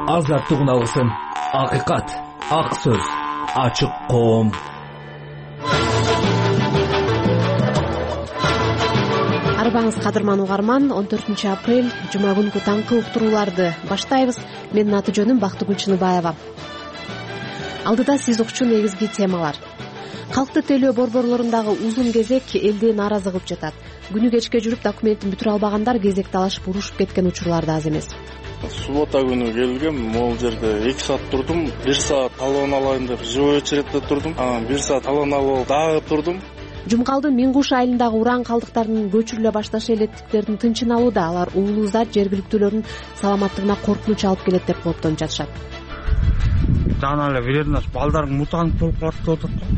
азаттык уналгысın. Акыйкат, ак сөз, ачык коом. Арбаңыз кадырман угарман, 14 апрель жума күнкү таңкы уктурууларды баштайбыз. Менин аты жөнүм Бактыгүл Чыныбаева. Алдыда сиз укчу негизги темалар. Калкты тейлөө борборлорундагы узун кезек элди нааразы кылып жатат. Күнү кечке жүрүп документин бүтүрө албагандар кезек талашып урушуп кеткен учурлар да аз эмес. Суббота күнү келгем, могул жерде 2 саат турдум. 1 саат талон алайын деп живой очередде турдум. 1 саат талон алып дагы турдум. Жумгалдын Миңгуш айылындагы уран калдыктарын көчүрүлө башташы электиктердин тынчын алууда. Алар уулуу зат жергиликтүүлөрдүн саламаттыгына коркунуч алып келет деп кооптонуп жатышат. Жана эле бир жерден балдар мутант болуп калат деп атат го.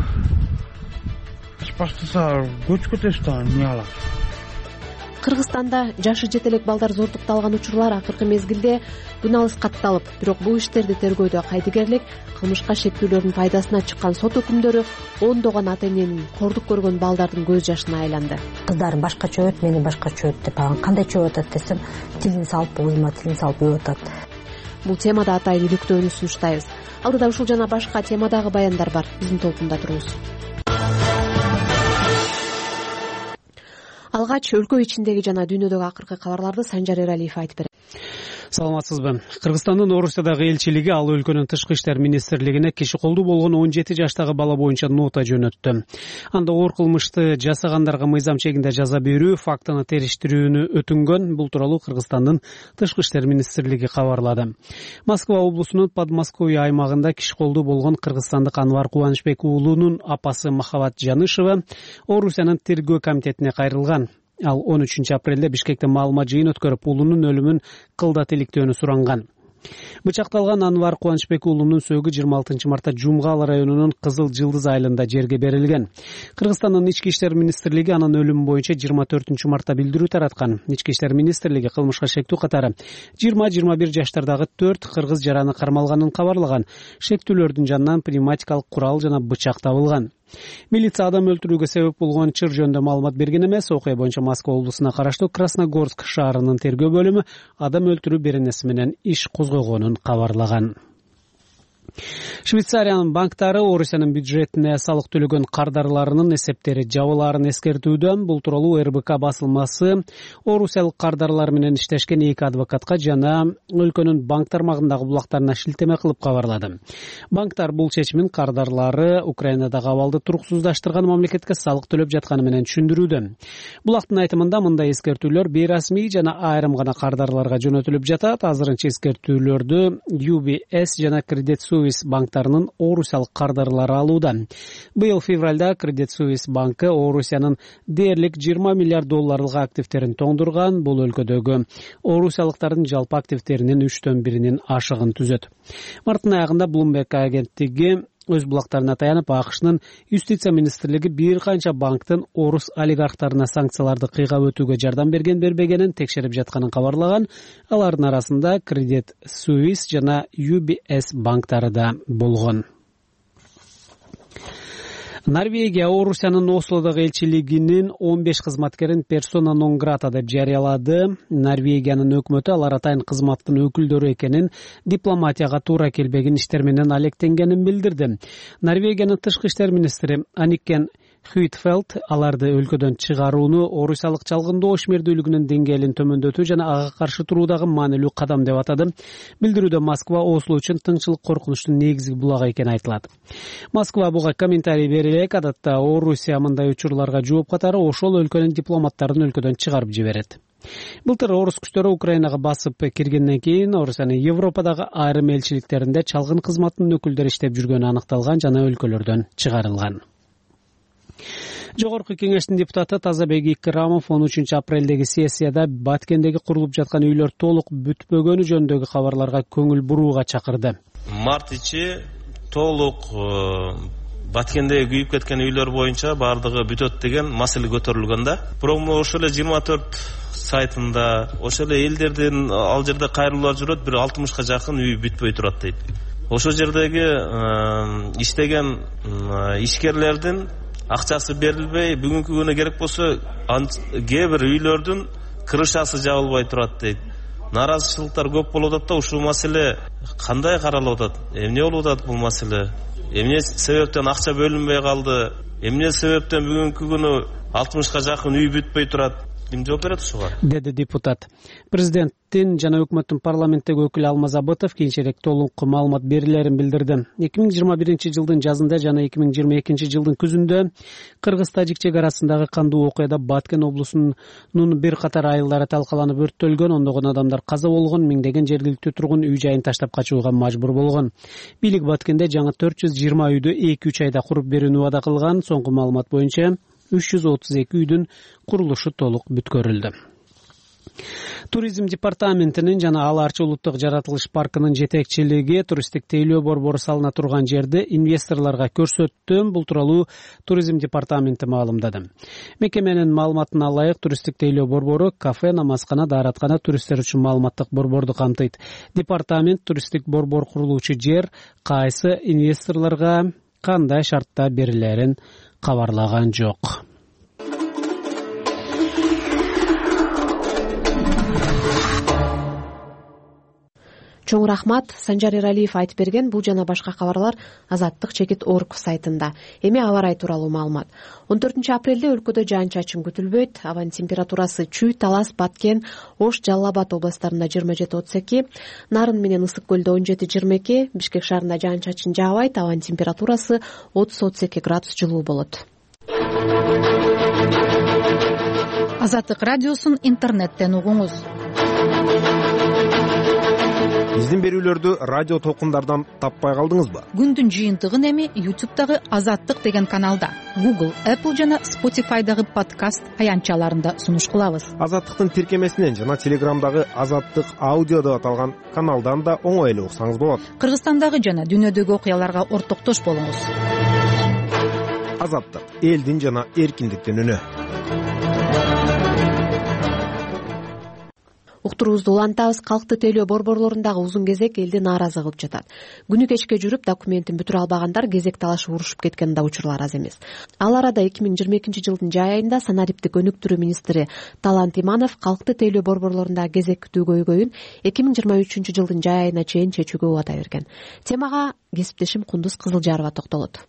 Баштаса көчкө тештан эмне алат? Кыргызстанда жашы жете элек балдар зордукталган учурлар акыркы мезгилде күн алыс катталып, бирок бул иштерди тергөөдө кайдыгерлик, кылмышка шектүүлөрдүн пайдасына чыккан сот өкүмдөрү ондогон ата эненин кордук көргөн балдардын көз жашына айланды. Кыздарым башкача өт, мени башкача өт деп анан кандай чөп атат десем, тилин салып уйма, тилин салып үйүп атат. Бул темада атайын иликтөөнү сунуштайбыз. Алдыда ушул жана башка темадагы баяндар бар. Биздин толкунда туруңуз. Алгач өлкө ичиндеги жана дүйнөдөгү акыркы кабарларды Санжар Эралиев айтып берет. Саламатсызбы. Кыргызстандын Орусиядагы элчилиги ал өлкөнүн тышкы иштер министрлигине киши колдуу болгон 17 жаштагы бала боюнча нота жөнөттү. Анда оор кылмышты жасагандарга мыйзам чегинде жаза берүү, фактыны териштирүүнү өтүнгөн. Бул тууралуу Кыргызстандын тышкы иштер министрлиги кабарлады. Москва облусунун Подмосковье аймагында киши колдуу болгон кыргызстандык Анвар Кубанычбек уулунун апасы Махабат Жанышева Орусиянын тергөө комитетине кайрылган. Ал 13 апрелде Бишкекте маалымат жыйын өткөрүп, уулунун өлүмүн кылдат иликтөөнү суранган. Бычакталган Анвар Кубанычбек уулунун сөөгү 26 мартта Жумгал районунун Кызыл Жылдыз айылында жерге берилген. Кыргызстандын Ички иштер министрлиги анын өлүмү боюнча 24 мартта билдирүү тараткан. Ички иштер министрлиги кылмышка шектүү катары 20-21 жаштардагы 4 кыргыз жараны кармалганын кабарлаган. Шектүүлөрдүн жанынан пневматикалык курал жана бычак табылган. Милиция адам өлтүрүүгө себеп болгон чыр жөнүндө маалымат берген эмес. Окуя боюнча Москва облусуна караштуу Красногорск шаарынын тергөө бөлүмү адам өлтүрүү беренеси менен иш козгогонун кабарлаган. Швейцариянын банктары Орусиянын бюджетине салык төлөгөн кардарларынын эсептери жабылаарын эскертүүдө. Бул тууралуу РБК басылмасы орусиялык кардарлар менен иштешкен 2 адвокатка жана өлкөнүн банк тармагындагы булактарына шилтеме кылып кабарлады. Банктар бул чечимин кардарлары Украинадагы абалды туруксуздаштырган мамлекетке салык төлөп жатканы менен түшүндүрүүдө. Булактын айтымында мындай эскертүүлөр бейрасмий жана айрым гана кардарларга жөнөтүлүп жатат. Азырынча эскертүүлөрдү UBS жана Credit Suisse банктарынын орусиялык кардарлары алууда. Быйыл февралда Credit Suisse банкы Орусиянын дээрлик 20 миллиард долларлык активтерин тоңдурган. Бул өлкөдөгү орусиялыктардын жалпы активтеринин 3/1 ашыгын түзөт. Марттын аягында Bloomberg агенттиги өз булактарына таянып, АКШнын юстиция министрлиги бир канча банктын орус олигархтарына санкцияларды кыйгап өтүүгө жардам бербегенин текшерип жатканын кабарлаган. Алардын арасында Credit Suisse жана UBS банктары да болгон. Норвегия Орусиянын Ослодогу элчилигинин 15 кызматкерин персона нон грата деп жарыялады. Норвегиянын өкмөтү алар атайын кызматтын өкүлдөрү экенин, дипломатияга туура келбеген иштер менен алектенгенин билдирди. Норвегиянын тышкы иштер министри Анникен Huitfeldt аларды өлкөдөн чыгарууну орусиялык чалгындоо ишмердүүлүгүнүн деңгээлин төмөндөтүү жана ага каршы туруудагы маанилүү кадам деп атады. Билдирүүдө Москва Осло үчүн тынччылык коркунучтун негизги булагы экени айтылат. Москва буга комментарий бере элек, адатта Орусия мындай учурларга жооп катары ошол өлкөнүн дипломаттарын өлкөдөн чыгарып жиберет. Былтыр орус күчтөрү Украинага басып киргенден кийин Орусиянын Европадагы айрым элчиликтеринде чалгын кызматтын өкүлдөрү иштеп жүргөнү аныкталган жана өлкөлөрдөн чыгарылган. Жогорку кеңештин депутаты Тазабек Икрамов 13 апрелдеги сессияда Баткендеги курулуп жаткан үйлөр толук бүтпөгөнү жөнүндөгү кабарларга көңүл бурууга чакырды. Март ичи толук Баткендеги күйүп кеткен үйлөр боюнча бардыгы бүтөт деген маселе көтөрүлгөн да. Бирок ошол эле 24 сайтында ошол эле элдердин ал жерде кайрылуулар жүрөт, бир 60га жакын үй бүтпөй турат дейт. Ошол жердеги иштеген ишкерлердин акчасы берилбей, бүгүнкү күнү керек болсо кээ бир үйлөрдүн крышасы жабылбай турат дейт. нааразычылыктар көп болуп атат да ушул маселе кандай каралып атат, эмне болуп атат бул маселе, эмне себептен акча бөлүнбөй калды, эмне себептен бүгүнкү күнү 60 жакын үй бүтпөй турат, ким жооп берет ушуга, деди депутат. Президенттин жана өкмөттүн парламенттеги өкүлү Алмаз Абытов кийинчерээк толук маалымат берилерин билдирди. 2021-жылдын жазында жана 2022-жылдын күзүндө Кыргыз-Тажик чек арасындагы кандуу окуяда Баткен облусунун бир катар айылдары талкаланып өрттөлгөн, ондогон адамдар каза болгон, миңдеген жергиликтүү тургун үй жайын таштап качууга мажбур болгон. Бийлик Баткенде жаңы 420 үйдү 2-3 айда куруп берүүнү вада кылган. Соңку маалымат боюнча 332 үйдүн курулушу толук бүткөрүлдү. Туризм департаментинин жана Ала Арча улуттук жаратылыш паркынын жетекчилиги туристтик тейлөө борбору салына турган жерди инвесторлорго көрсөттү. Бул тууралуу туризм департаменти маалымдады. Мекеменин маалыматына ылайык, туристтик тейлөө борбору кафе, намазкана, даараткана, туристтер үчүн маалыматтык борборду камтыйт. Департамент туристтик борбор курулуучу жер кайсы инвесторлорго кандай шартта берилерин кабарлаган жок. Чоң рахмат, Санжар Эралиев айтып берген. Бул жана башка кабарлар Азаттык.org сайтында. Эми аба ырайы тууралуу маалымат. 14-апрелде өлкөдө жаан-чачын күтүлбөйт. Абанын температурасы Чүй, Талас, Баткен, Ош, Жалал Абад областарында 27-32, Нарын менен Ысык көлдө 17-22, Бишкек шаарында жаан-чачын жаабайт. Абанын температурасы 30-32 градус жылуу болот. Азаттык радиосун интернеттен угуңуз. Биздин берүүлөрдү радио толкундардан таппай калдыңызбы? Күндүн жыйынтыгын эми YouTube'дагы Азаттык деген каналда, Google, Apple жана Spotify'дагы подкаст аянтчаларында сунуш кылабыз. Азаттыктын тиркемесинен жана Телеграмдагы Азаттык аудио деп аталган каналдан да оңой эле уксаңыз болот. Кыргызстандагы жана дүйнөдөгү окуяларга ортоктош болуңуз. Азаттык, элдин жана эркиндиктин үнү. Уктуруубузду улантабыз. Калкты тейлөө борборлорундагы узун кезек элди нааразы кылып жатат. Күнү кечке жүрүп документин бүтүрө албагандар кезек талашып урушуп кеткен да учурлар аз эмес. Ал арада 2022-жылдын жай айында санариптик өнүктүрүү министри Талант Иманов калкты тейлөө борборлорундагы кезек күтүү көйгөйүн 2023-жылдын жай айына чейин чечүүгө убада берген. Темага кесиптешим Кундуз Кызылжарова токтолот.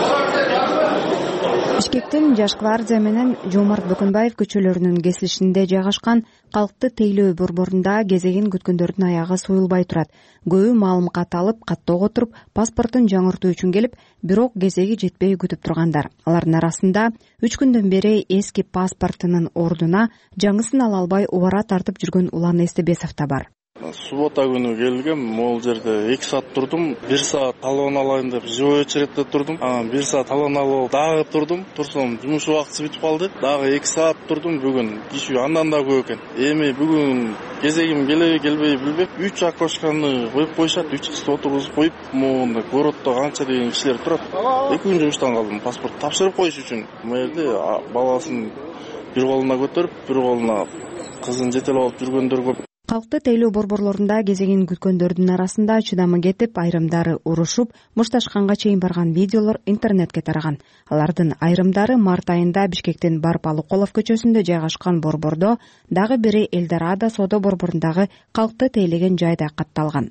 Бишкектин Жаш гвардия менен Жомарт Бөкөнбаев көчөлөрүнүн кесилишинде жайгашкан калкты тейлөө борборунда кезегин күткөндөрдүн аягы союлбай турат. Көбү маалым кат алып, каттоого туруп, паспортун жаңыртуу үчүн келип, бирок кезеги жетпей күтүп тургандар. Алардын арасында 3 күндөн бери эски паспортунун ордуна жаңысын ала албай убара тартып жүргөн Улан Эстебесов да бар. Суббота күнү келгем, могул жерде 2 саат турдум. 1 саат талон алайын деп живой очередте турдум. 1 саат талон алып дагы турдум. Турсам жумуш убакыты бүтүп калды. Дагы 2 саат турдум. Бүгүн киши андан да көп экен. Эми бүгүн кезегим келеби келбей билбеп, 3 окошканы коюп коюшат, 3 киши отургузуп коюп, могунда городдо канча деген кишилер турат. 2 күн жумуштан калдым паспорт тапшырып коюш үчүн. Бул жерде баласын бир колуна көтөрүп, бир колуна кызын жетелеп алып жүргөндөр көп. Калкты тейлөө борборлорунда кезегин күткөндөрдүн арасында чыдамы кетип, айрымдары урушуп, мушташканга чейин барган видеолор интернетке тараган. Алардын айрымдары март айында Бишкектин Барпалыколов көчөсүндө жайгашкан борбордо, дагы бири Элдорадо соода борборундагы калкты тейлеген жайда катталган.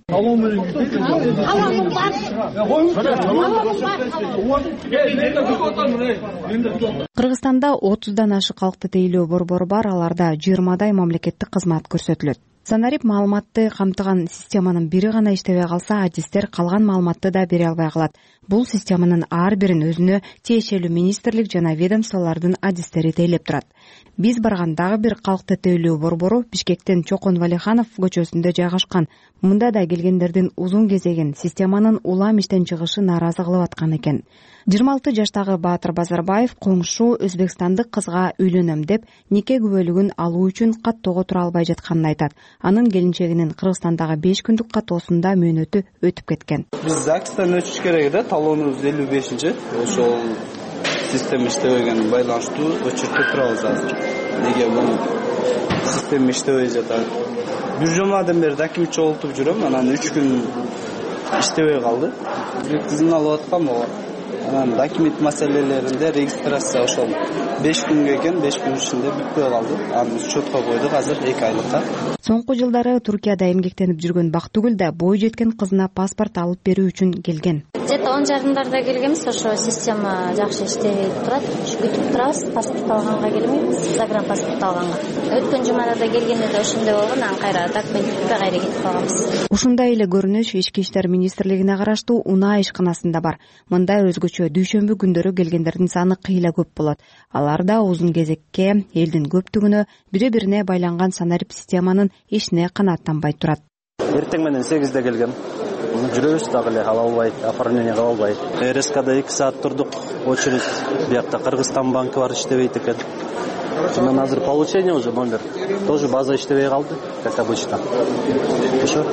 Кыргызстанда 30дан ашык калкты тейлөө борбору бар, аларда 20дай мамлекеттик кызмат көрсөтүлөт. Санарип маалыматты камтыган системанын бири гана иштебей калса, адистер калган маалыматты да бере албай калат. Бул системанын ар бирин өзүнө тиешелүү министрлик жана ведомстволордун адистери тейлеп турат. Биз барган дагы бир калкты тейлөө борбору Бишкектин Чокон Валиханов көчөсүндө жайгашкан. Мында да келгендердин узун кезегин системанын улам иштен чыгышы нааразы кылып аткан экен. 26 жаштагы Баатыр Базарбаев коңшу өзбекстандык кызга үйлөнөм деп нике күбөлүгүн алуу үчүн каттоого тура албай жатканын айтат. Анын келинчегинин Кыргызстандагы 5 күндүк каттоосунда мөөнөтү өтүп кеткен. Биз ЗАГСтан өтүш керек да, талонубуз 55-чи. Ошол система иштебеген байланыштуу өчүртүп турабыз азыр. Неге бул система иштебей жатат? Бир жумадан бери документ чогултуп жүрөм, анан 3 күн иштебей калды. Бир кызын алып аткам, анан документ маселелеринде регистрация ошол 5 күнгө экен, 5 күн ичинде бүтпөй калды. Аны учетко койдук азыр 2 айлыкка. Соңку жылдары Туркияда эмгектенип жүргөн Бактыгүл да бой жеткен кызына паспорт алып берүү үчүн келген. Где-то 10 жарымдарда келгенбиз, ошо система жакшы иштебей турат. Күтүп турабыз, паспорт алганга келмейбиз, загранпаспорт алганга. Өткөн жумада да келгенде да ошондой болгон, анан кайра документ бүтпөй кайра кетип калганбыз. Ушундай эле көрүнүш Ички иштер министрлигине караштуу Унаа ишканасында бар. Мында өзгөчө дүйшөмбү күндөрү келгендердин саны кыйла көп болот. Алар да узун кезекке, элдин көптүгүнө, бири-бирине байланган санарип системанын ишине канааттанбай турат. Эртең менен 8де келгем. Жүрөбүз дагы эле ала албай, оформление кыла албай. РСКда 2 саат турдук, очередь. Биякта Кыргызстан банкы бар, иштебейт экен. Анан азыр получение уже номер. Тоже база иштебей калды, как обычно. Ошо.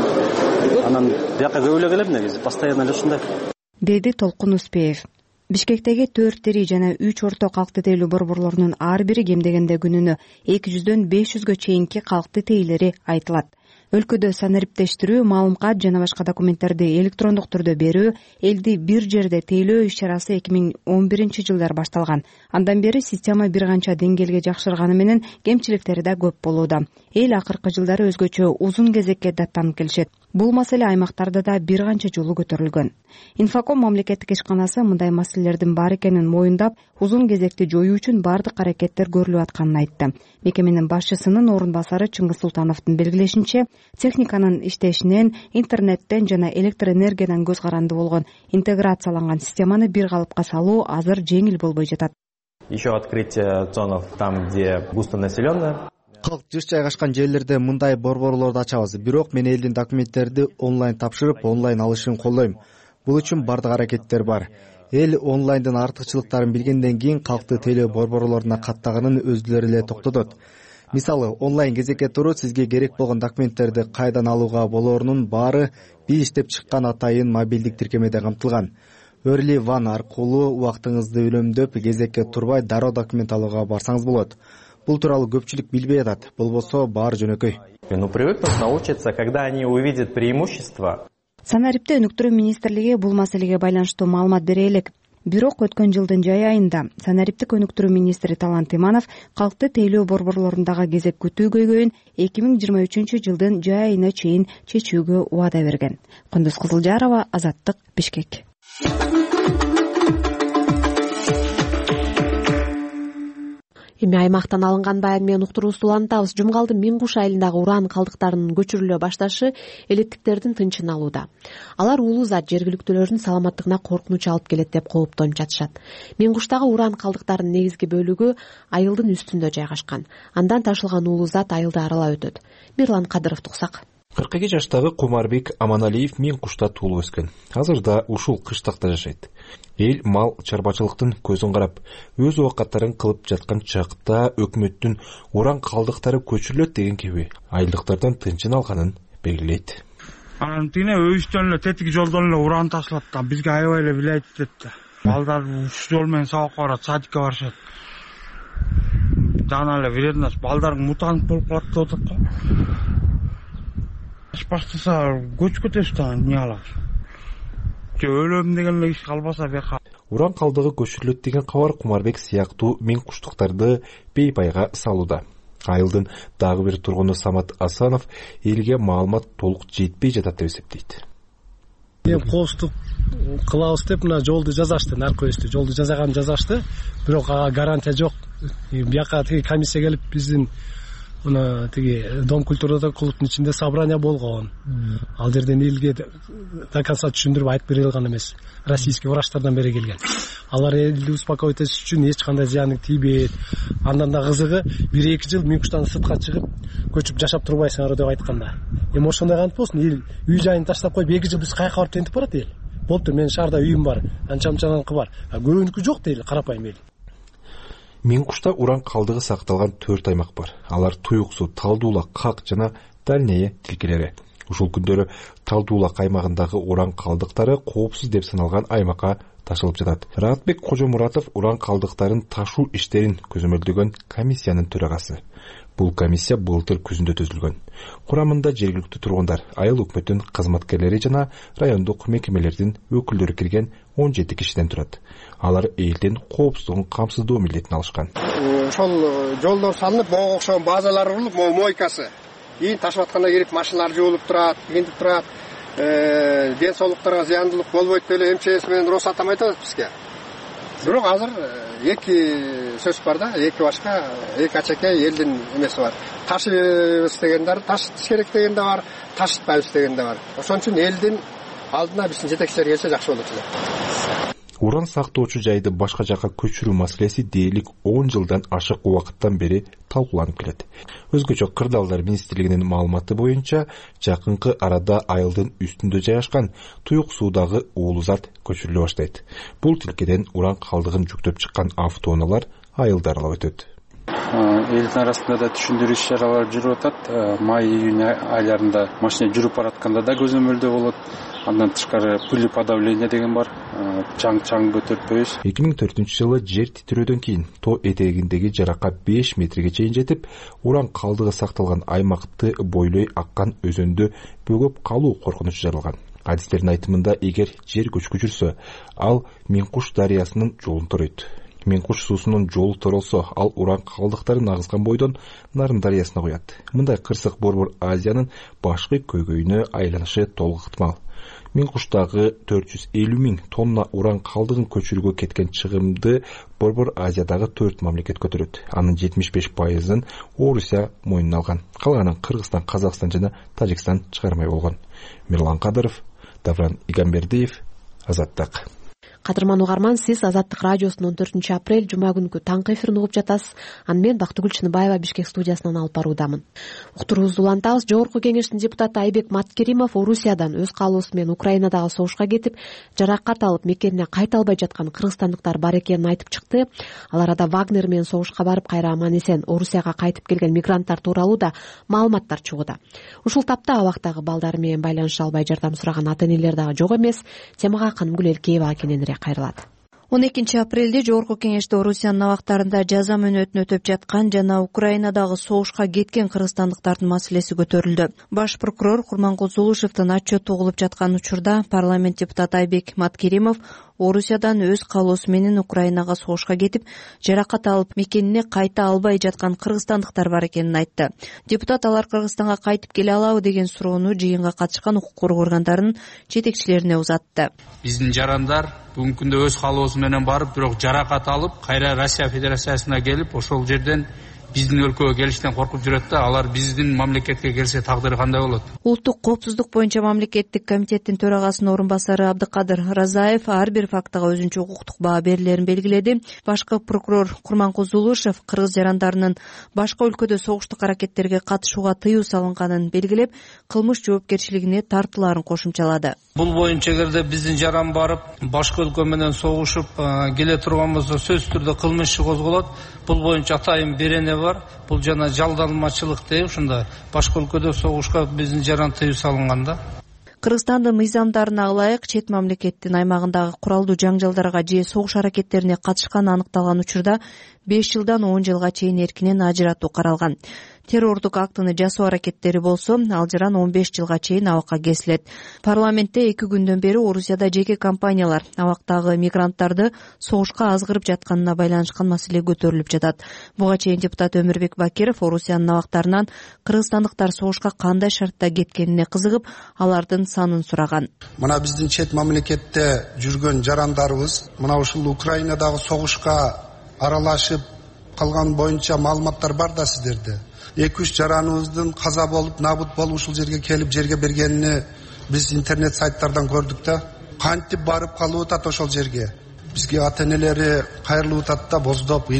Анан бияка көп эле келем негизи, постоянно эле ушундай. Деди Толкун Успеев. Бишкектеги 4 жана 3 орто калкты тейлөө борборлорунун ар бири кем дегенде күнүнө 200дөн 500гө чейинки калкты тейлери айтылат. Өлкөдө санариптештирүү, маалымат жана башка документтерди электрондук түрдө берүү, элди бир жерде тейлөө иш-чарасы 2011-жылдары башталган. Андан бери система бир канча деңгээлге жакшырганы менен кемчиликтери да көп болууда. Эл акыркы жылдары өзгөчө узун кезекке даттанып келишет. Бул маселе аймактарда да бир канча жолу көтөрүлгөн. Инфоком мамлекеттик ишканасы мындай маселелердин бар экенин моюндап, узун кезекти жоюу үчүн бардык аракеттер көрүлүп атканын айтты. Мекеменин башчысынын орун басары Чыңгыз Султановдун белгилешинче, техниканын иштешинен, интернеттен жана электр энергиядан көз каранды болгон интеграцияланган системаны бир калыпка салуу азыр жеңил болбой жатат. Еще открытие зонов там, где густонаселенное. Калк жыш жайгашкан жерлерде мындай борборлорду ачабыз. Бирок мен элдин документтерди онлайн тапшырып, онлайн алышын колдойм. Бул үчүн бардык аракеттер бар. Эл онлайндын артыкчылыктарын билгенден кийин калкты тейлөө борборлоруна каттаганын өздөрү эле токтотот. Мисалы, онлайн кезекке туруп, сизге керек болгон документтерди кайдан алууга болоорунун баары бир иштеп чыккан атайын мобилдик тиркемеде камтылган. Early One аркылуу убактыңызды үнөмдөп, кезекке турбай дароо документ алууга барсаңыз болот. Бул тууралуу көпчүлүк билбей атат. Болбосо баары жөнөкөй. Ну, привыкнут, научатся, когда они увидят преимущества. Санарипти өнүктүрүү министрлиги бул маселеге байланыштуу маалымат бере элек. Бирок өткөн жылдын жай айында санариптик өнүктүрүү министри Талант Иманов калкты тейлөө борборлорундагы кезек күтүү көйгөйүн 2023-жылдын жай айына чейин чечүүгө убада берген. Кундуз Кызылжарова, Азаттык, Бишкек. Эми аймактан алынган баян менен уктуруубузду улантабыз. Жумгалдын Миңкуш айылындагы уран калдыктарынын көчүрүлө башташы элеттиктердин тынчын алууда. Алар уулуу зат жергиликтүүлөрдүн саламаттыгына коркунуч алып келет деп кооптонуп жатышат. Миңкуштагы уран калдыктарынын негизги бөлүгү айылдын үстүндө жайгашкан. Андан ташылган уулуу зат айылды аралап өтөт. Мирлан Кадыровду уксак. 42 жаштагы Кумарбек Аманалиев Миңкушта туулуп өскөн. Азырда ушул кыштакта жашайт. Эл мал чарбачылыктын көзүн карап, өз убакаттарын кылып жаткан чакта өкмөттүн уран калдыктары көчүрүлөт деген кеби айылдыктардан тынчын алганын белгилейт. Анан тине өйүстөн эле тетик жолдон эле уран ташылат да, бизге аябай эле билет да. Балдар ушу жол менен сабакка барат, садикке барышат. Жана эле вредность, балдардын мутант болуп калат деп атат го. Баштаса көчүп кетебиз да, эмне алабыз? Өлөм деген эле иш калбаса бияка. Уран калдыгы көчүрүлөт деген кабар Кумарбек сыяктуу миңкуштуктарды бейпайга салууда. Айылдын дагы бир тургуну Самат Асанов элге маалымат толук жетпей жатат деп эсептейт. Коостук кылабыз деп мына жолду жазашты, наркөбүздү жолду жазаган жазашты, бирок ага гарантия жок. Бияка тиги комиссия келип биздин мына тиги Дом культурада клубтун ичинде собрание болгон. Ал жерден элге до конца түшүндүрүп айтып бере алган эмес. Российский врачтардан бери келген. Алар элди успокоить этиш үчүн эч кандай зыяны тийбейт. Андан да кызыгы 1-2 жыл Миңкуштан сыртка чыгып, көчүп жашап турбайсыңар деп айтканда. Эми ошондой кантип болсун? Эл үй жайын таштап коюп 2 жыл биз кайка барып тентип барат эл. Болуптур, менин шаарда үйүм бар, анча-мынчаныкы бар. Көбүнүкү жок дейли, карапайым эл. Миңкушта уран калдыгы сакталган 4 аймак бар. Алар Туюк суу, Талдуулак, Как жана Дальнее тилкелери. Ушул күндөрү Талдуулак аймагындагы уран калдыктары коопсуз деп саналган аймакка ташылып жатат. Раатбек Кожомуратов уран калдыктарын ташуу иштерин көзөмөлдөгөн комиссиянын төрагасы. Бул комиссия былтыр күзүндө түзүлгөн. Курамында жергиликтүү тургундар, айыл өкмөттүн кызматкерлери жана райондук мекемелердин өкүлдөрү кирген 17 кишиден турат. Алар элдин коопсуздугун камсыздоо милдетин алышкан. Ошол жолдор салынып, могу окшогон базалар курулуп, могу мойкасы. Ийин ташып атканда келип машиналар жуулуп турат, кийинтип турат. Ден соолуктарга зыяндуулук болбойт деп эле МЧС менен Росатом айтат бизге. Бирок азыр эки сөз бар да, эки башка, эки ачакей элдин эмеси бар. Ташыбыз дегендер, ташытыш керек деген да бар, ташытпайбыз деген да бар. Ошон үчүн элдин алдына биздин жетекчилер келсе жакшы болот эле. Уран сактоочу жайды башка жакка көчүрүү маселеси дээрлик 10 жылдан ашык убакыттан бери талкууланып келет. Өзгөчө Кырдаалдар министрлигинин маалыматы боюнча, жакынкы арада айылдын үстүндө жайгашкан туюк суудагы уулузат көчүрүлө баштайт. Бул тилкеден уран калдыгын жүктөп чыккан автоунаалар айылды аралап өтөт. Элдин арасында да түшүндүрүү иш-чаралар жүрүп атат. Май-июнь айларында машина жүрүп баратканда да көзөмөлдөө болот. Андан тышкары пылеподавление деген бар. Чаң көтөртпөйбүз. 2004-жылы жер титирөөдөн кийин тоо этегиндеги жаракка 5 метрге чейин жетип, уран калдыгы сакталган аймакты бойлой аккан өзөндө бөгөп калуу коркунучу жаралган. Адистердин айтымында, эгер жер көчкү жүрсө, ал Менкуш дарыясынын жолун торойт. Менкуш суусунун жолу торолсо, ал уран калдыктарын агызган бойдон Нарын дарыясына куят. Мындай кырсык Борбор Азиянын башкы көйгөйүнө айланышы толук ыктымал. Менкуштагы 450 000 тонна уран калдыгын көчүрүүгө кеткен чыгымды Борбор Азиядагы 4 мамлекет көтөрөт. Анын 75%-ын Орусия мойнуна алган. Калганын Кыргызстан, Казакстан жана Тажикстан чыгармай болгон. Мирлан Кадыров, Давран Игамбердиев, Азаттык. Кадырман угарман, сиз Азаттык радиосунун 14 апрель жума күнкү таңкы эфирин угуп жатасыз. Аны мен Бактыгүл Чыныбаева Бишкек студиясынан алып баруудамын. Уктуруубузду улантабыз. Жогорку кеңештин депутаты Айбек Маткеримов Орусиядан өз каалоосу менен Украинадагы согушка кетип, жаракат алып мекенине кайта албай жаткан кыргызстандыктар бар экенин айтып чыкты. Ал арада Вагнер менен согушка барып, кайра аман-эсен Орусияга кайтып келген мигранттар тууралуу да маалыматтар чыгууда. Ушул тапта абактагы балдары менен байланыша албай жардам сураган ата-энелер дагы жок эмес. Темага Канымгүл Элкеева кененирээк кайрылат. 12 апрелде Жогорку кеңеште Орусиянын абактарында жаза мөөнөтүн өтөп жаткан жана Украинадагы согушка кеткен кыргызстандыктардын маселеси көтөрүлдү. Баш прокурор Курманкул Зулушевдин отчету угулуп жаткан учурда парламент депутаты Айбек Маткеримов Орусиядан өз каалоосу менен Украинага согушка кетип, жаракат алып мекенине кайта албай жаткан кыргызстандыктар бар экенин айтты. Депутат алар Кыргызстанга кайтып келе алабы деген суроону жыйынга катышкан укук коргоо органдарынын жетекчилерине узатты. Биздин жарандар бүгүнкү күндө өз каалоосу менен барып, бирок жаракат алып, кайра Россия Федерациясына келип, ошол жерден биздин өлкөгө келиштен коркуп жүрөт да, алар биздин мамлекетке келсе тагдыры кандай болот? Улуттук коопсуздук боюнча мамлекеттик комитеттин төрагасынын орун басары Абдыкадыр Разаев ар бир фактыга өзүнчө укуктук баа берилерин белгиледи. Башкы прокурор Курманкул Зулушев кыргыз жарандарынын башка өлкөдө согуштук аракеттерге катышууга тыюу салынганын белгилеп, кылмыш жоопкерчилигине тартууларын кошумчалады. Бул боюнча эгерде биздин жаран барып, башка өлкө менен согушуп келе турган болсо, сөзсүз түрдө кылмыш иши козголот. Бул боюнча атайын берене бар. Бул жана жалданмачылык деп, ушунда башка өлкөдө согушка биздин жаран тыюу салынган да. Кыргызстандын мыйзамдарына ылайык чет мамлекеттин аймагындагы куралдуу жаңжалдарга же согуш аракеттерине катышканы аныкталган учурда 5 жылдан 10 жылга чейин эркинен ажыратуу каралган. Террордук актыны жасоо аракеттери болсо, ал жаран 15 жылга чейин абакка кесилет. Парламентте 2 күндөн бери Орусияда жеке компаниялар абактагы мигранттарды согушка азгырып жатканына байланышкан маселе көтөрүлүп жатат. Буга чейин депутат Өмүрбек Бакиров Орусиянын абактарынан кыргызстандыктар согушка кандай шартта кеткенине кызыгып, алардын санын сураган. Мына биздин чет мамлекетте жүргөн жарандарыбыз мына ушул Украинадагы согушка аралашып калган боюнча маалыматтар бар да сиздерде. 2-3 жараныбыздын каза болуп, набут болуп ушул жерге келип жерге бергенини биз интернет сайттардан көрдүк да. Кантип барып калып атат ошол жерге. Бизге ата-энелери кайрылып атат да, боздоп, ыйлап,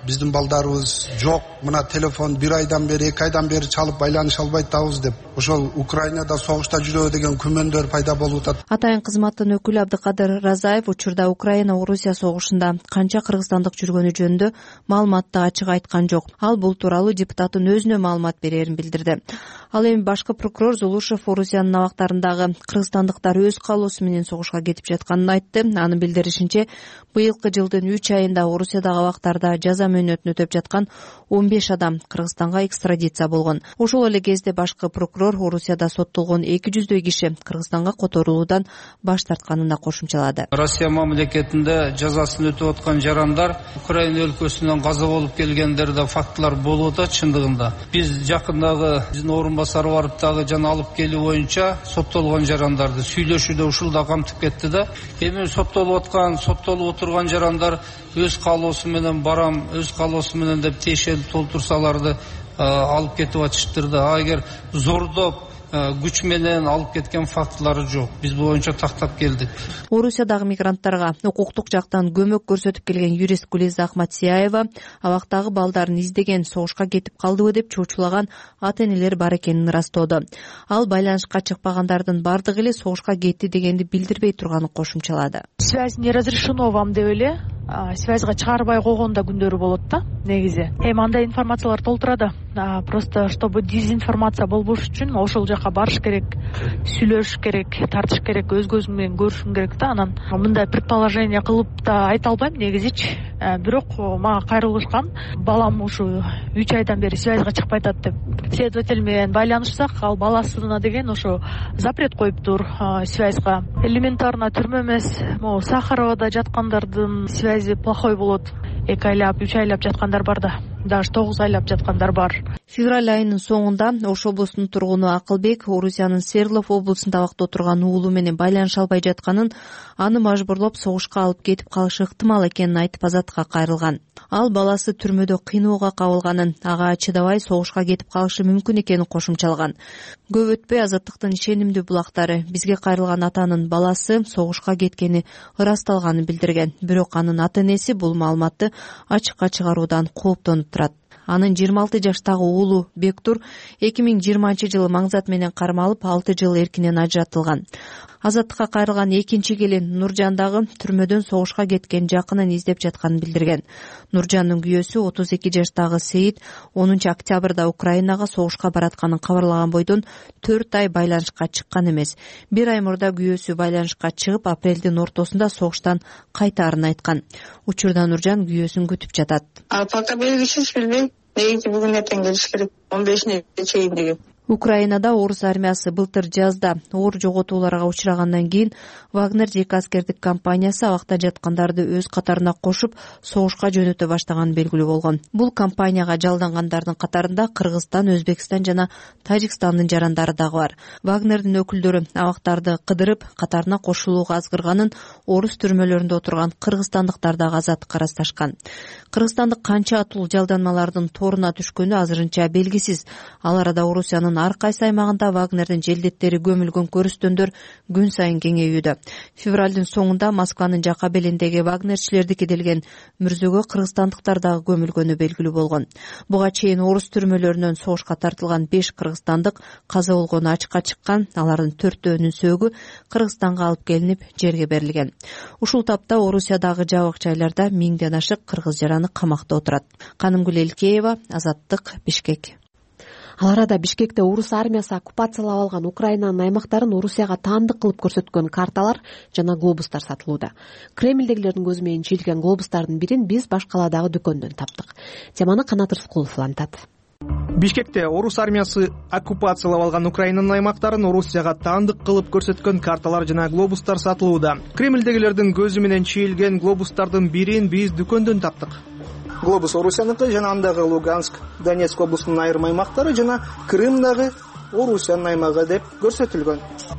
биздин балдарыбыз жок, мына телефон 1 айдан бери 2 айдан бери чалып байланыша албайт атабыз деп ошол Украинада согушта жүрөбү деген күмөндөр пайда болуп атат. Атайын кызматтын өкүлү Абдыкадыр Разаев учурда Украина Орусия согушунда канча кыргызстандык жүргөнү жөнүндө маалыматты ачык айткан жок. Ал бул тууралуу депутаттын өзүнө маалымат берерин билдирди. Ал эми башкы прокурор Зулушев Орусиянын абактарындагы кыргызстандыктар өз каалоосу менен согушка кетип жатканын айтты. Анын билдиришинче, быйылкы жылдын 3 айында Орусиядагы абактарда жаза мөөнөтүн өтөп жаткан 15 адам Кыргызстанга экстрадиция болгон. Ошол эле кезде башкы прокурор Орусияда соттолгон 200дөй киши Кыргызстанга которулуудан баш тартканын да кошумчалады. Россия мамлекетинде жазасын өтөп аткан жарандар Украина өлкөсүнөн каза болуп келгендерде фактылар болуп атат. Чындыгында биз жакындагы биздин орун басары барып дагы жана алып келүү боюнча соттолгон жарандарды сүйлөшүүдө ушул да камтып кетти да. Эми соттолуп отурган жарандар өз каалоосу менен барам, өз каалоосу менен деп тиешелүү толтурсаларды алып кетип атышыптыр да. Эгер зордоп күч менен алып кеткен фактылары жок. Биз бул боюнча тактап келдик. Орусиядагы мигранттарга укуктук жактан көмөк көрсөтүп келген юрист Гулиза Ахматсияева абактагы балдарын издеген согушка кетип калдыбы деп чоочулаган ата-энелер бар экенин ырастоодо. Ал байланышка чыкпагандардын бардыгы эле согушка кетти дегенди билдирбей турганын кошумчалады. Связь не разрешено вам деп эле связьга чыгарбай койгон да күндөрү болот да негизи. Эми андай информациялар толтурады. Просто чтобы дезинформация болбош үчүн ошол жака барыш керек, сүйлөшүш керек, тартыш керек, өз көзүң менен көрүшүң керек да. Анан мындай предположение кылып да айта албайм негизичи. Бирок мага кайрылышкан, балам ушу 3 айдан бери связьга чыкпай атат деп. Следователь менен байланышсак, ал баласына деген ошо запрет коюптур связьга. Элементарно түрмө эмес, могу Сахаровада жаткандардын связи плохой болот. 2 айлап, 3 айлап жаткандар бар да. Даже 9 айлап жаткандар бар. Февраль айынын соңунда Ош облусунун тургуну Акылбек Орусиянын Свердлов облусунда абакта отурган уулу менен байланыша албай жатканын, аны мажбурлап согушка алып кетип калышы ыктымал экенин айтып азаттыкка кайрылган. Ал баласы түрмөдө кыйноого кабылганын, ага чыдабай согушка кетип калышы мүмкүн экенин кошумчалаган. Көп өтпөй Азаттыктын ишенимдүү булактары бизге кайрылган атанын баласы согушка кеткени ырасталганын билдирген. Бирок анын ата-энеси бул маалыматты ачыкка чыгаруудан кооптонуп турат. Анын 26 жаштагы уулу Бектур 2020-жылы маңзат менен кармалып 6 жыл эркинен ажыратылган. Азаттыкка кайрылган экинчи келин Нуржан дагы түрмөдөн согушка кеткен жакынын издеп жатканын билдирген. Нуржандын күйөөсү 32 жаштагы Сейит 10 октябрда Украинага согушка баратканын кабарлаган бойдон 4 ай байланышка чыккан эмес. 1 ай мурда күйөөсү байланышка чыгып, апрелдин ортосунда согуштан кайтаарын айткан. Учурда Нуржан күйөөсүн күтүп жатат. Пока белгисиз, билбейм. Негизи бүгүн эртең келиш керек. 15-не чейин деген. Украинада орус армиясы былтыр жазда оор жоготууларга учрагандан кийин Вагнер жеке аскердик компаниясы абакта жаткандарды өз катарына кошуп согушка жөнөтө баштаганын белгилүү болгон. Бул компанияга жалдангандардын катарында Кыргызстан, Өзбекстан жана Тажикстандын жарандары дагы бар. Вагнердин өкүлдөрү абактарды кыдырып катарына кошулууга азгырганын орус түрмөлөрүндө отурган кыргызстандыктар дагы азаттыкка ырасташкан. Кыргызстандык канча атуу жалданмалардын торуна түшкөнү азырынча белгисиз. Ал арада Орусиянын ар кайсы аймагында Вагнердин желдеттери көмүлгөн көрүстөндөр күн сайын кеңейүүдө. Февралдын соңунда Москванын жака белиндеги вагнерчилердики делген мүрзөгө кыргызстандыктар дагы көмүлгөнү белгилүү болгон. Буга чейин орус түрмөлөрүнөн согушка тартылган 5 кыргызстандык каза болгону ачыкка чыккан. Алардын 4-өөнүн сөөгү Кыргызстанга алып келинип жерге берилген. Ушул тапта Орусиядагы жабык жайларда 1000ден ашык кыргыз жараны камакта отурат. Канымгүл Элкеева, Азаттык, Бишкек. Ал арада Бишкекте орус армиясы оккупациялап алган Украинанын аймактарын Орусияга таандык кылып көрсөткөн карталар жана глобустар сатылууда. Кремлдегилердин көзү менен чийилген глобустардын бирин биз баш каладагы дүкөндөн таптык. Теманы Канат Рыскулов улантат. Бишкекте орус армиясы оккупациялап алган Украинанын аймактарын Орусияга таандык кылып көрсөткөн карталар жана глобустар сатылууда. Кремлдегилердин көзү менен чийилген глобустардын бирин биз дүкөндөн таптык. Глобус Орусияныкы жана андагы Луганск, Донецк облусунун айрым аймактары жана Крымдагы Орусиянын аймагы деп көрсөтүлгөн.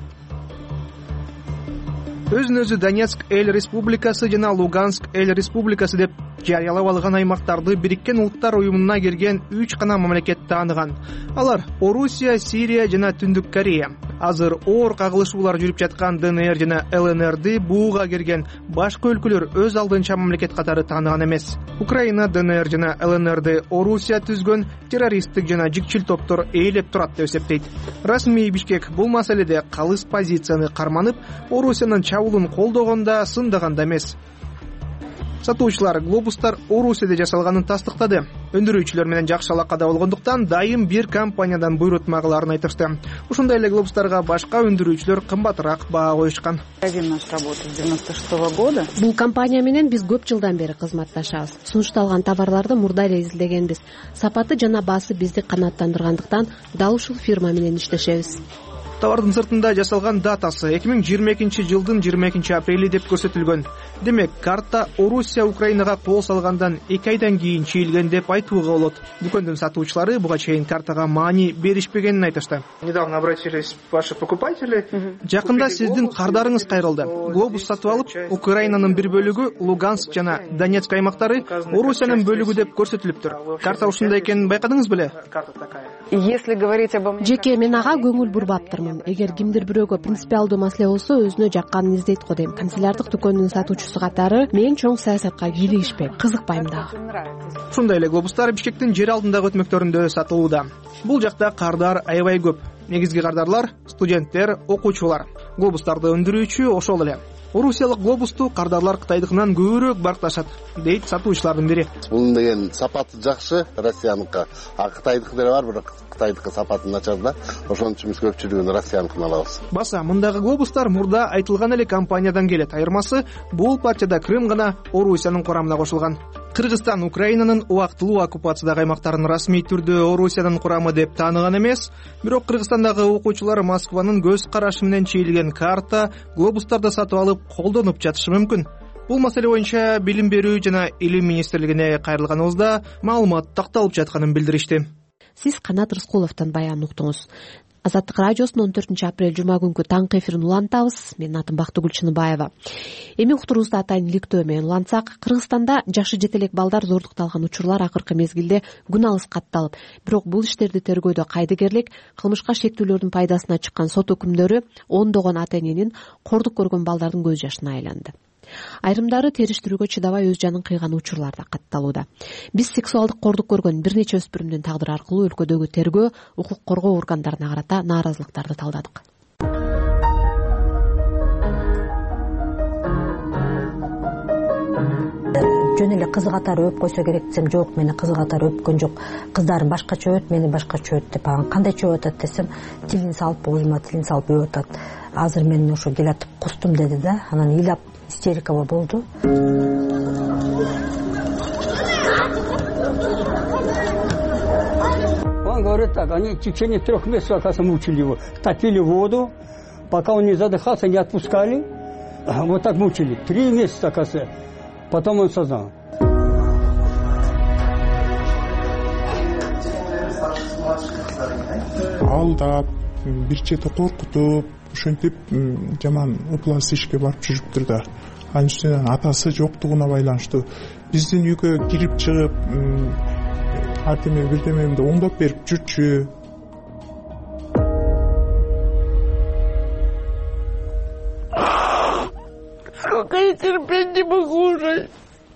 Өзүн-өзү Донецк эл республикасы жана Луганск эл республикасы деп жарыялап алган аймактарды Бириккен Улуттар уюмуна кирген 3 гана мамлекет тааныган. Алар Орусия, Сирия жана Түндүк Корея. азыр оор кагылышуулар жүрүп жаткан ДНР жана ЛНРди бууга кирген башка өлкөлөр өз алдынча мамлекет катары тааныган эмес. Украина ДНР жана ЛНРди Орусия түзгөн террористтик жана жикчил топтор ээлеп турат деп эсептейт. Расмий Бишкек бул маселеде калыс позицияны карманып, Орусиянын чабуулун колдогонда сындаганда эмес. Сатуучулар глобустар Орусияда жасалганын тастыктады. Өндүрүүчүлөр менен жакшы алакада болгондуктан дайым бир компаниядан буйрутмагыларын айтышты. Ушундай эле глобустарга башка өндүрүүчүлөр кымбатыраак баа коюшкан. Бул компания менен биз көп жылдан бери кызматташабыз. Сунушталган товарларды мурда эле изилдегенбиз. Сапаты жана баасы бизди канааттандыргандыктан дал ушул фирма менен иштешебиз. Товардын сыртында жасалган датасы 2022-жылдын 22-апрели деп көрсөтүлгөн. Демек, карта Орусия Украинага кол салгандан 2 айдан кийин чийилген деп айтууга болот. Дүкөндүн сатуучулары буга чейин картага маани беришпегенин айтышты. Недавно обратились ваши покупатели. Жакында сиздин кардарыңыз кайрылды. Глобус сатып алып, Украинанын бир бөлүгү Луганск жана Донецк аймактары Орусиянын бөлүгү деп көрсөтүлүптүр. Карта ушундай экенин байкадыңыз беле? Жеке мен ага көңүл бурбаптырмын. Эгер кимдир бирөөгө принципиалдуу маселе болсо, өзүнө жакканын издейт го дейм. Канцелярдык дүкөндүн сатуучусу катары мен чоң саясатка кийлигишпейм, кызыкпайм дагы. Ушундай эле глобустар Бишкектин жер алдындагы өтмөктөрүндө сатылууда. Бул жакта кардар аябай көп. Негизги кардарлар студенттер, окуучулар. Глобустарды өндүрүүчү ошол эле. Орусиялык глобусту кардарлар Кытайдыкынан көбүрөөк баркташат, дейт сатуучулардын бири. Бунун деген сапаты жакшы Россияныкы, а Кытайдыкы деле бар, бирок Кытайдыкы сапаты начар да. Ошон үчүн биз көпчүлүгүн Россияныкын алабыз. Баса мындагы глобустар мурда айтылган эле компаниядан келет. Айырмасы бул партияда Крым гана Орусиянын курамына кошулган. Кыргызстан Украинанын убактылуу оккупациядагы аймактарын расмий түрдө Орусиянын курамы деп тааныган эмес, бирок Кыргызстандагы окуучулар Москванын көз карашы менен чийилген карта, глобустарды сатып алып колдонуп жатышы мүмкүн. Бул маселе боюнча Билим берүү жана Илим министрлигине кайрылганыбызда маалымат такталып жатканын билдиришти. Сиз Канат Рыскуловдон баян уктуңуз. Азаттык радиосунун 14-апрель жума күнкү таңкы эфирин улантабыз. Менин атым Бактыгүл Чыныбаева. Эми уктуруубузду атайын иликтөө менен улантсак, Кыргызстанда жашы жетелек балдар зордукталган учурлар акыркы мезгилде күн алыс катталып, бирок бул иштерди тергөөдө кайдыгерлик, кылмышка шектүүлөрдүн пайдасына чыккан сот өкүмдөрү ондогон ата-эненин кордук көргөн балдардын көз жашына айланды. Айрымдары териштирүүгө чыдабай өз жанын кыйган учурлар да катталууда. Биз сексуалдык кордук көргөн бир нече өспүрүмдүн тагдыры аркылуу өлкөдөгү тергөө, укук коргоо органдарына карата нааразылыктарды талдадык. Жөн эле кызы катары өп койсо керек десем, жок, мени кызы катары өпкөн жок. Кыздары башкача өт, мени башкача өт деп, анан кандайча өп атат десем, тилин салып, оозума тилин салып өп атат. Азыр мен ошо келатып кустум деди да, анан ыйлап истерика болду. Он говорит так, они в течение 3 месяцев, оказывается, мучили его. Топили воду, пока он не задыхался, не отпускали. Вот так мучили. 3 месяца, оказывается. Потом он сознал. Алдап, бир чети коркутуп, ошентип жаман ыплас ишке барып жүрүптүр да. Анын үстүнөн атасы жоктугуна байланыштуу биздин үйгө кирип чыгып, артеме бирдемемди оңдоп берип жүрчү. Сколько я терпеть не могу уже.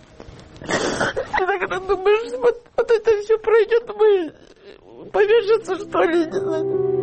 Ты когда думаешь, вот это все пройдет, думаешь, повешаться, что ли, не знаю.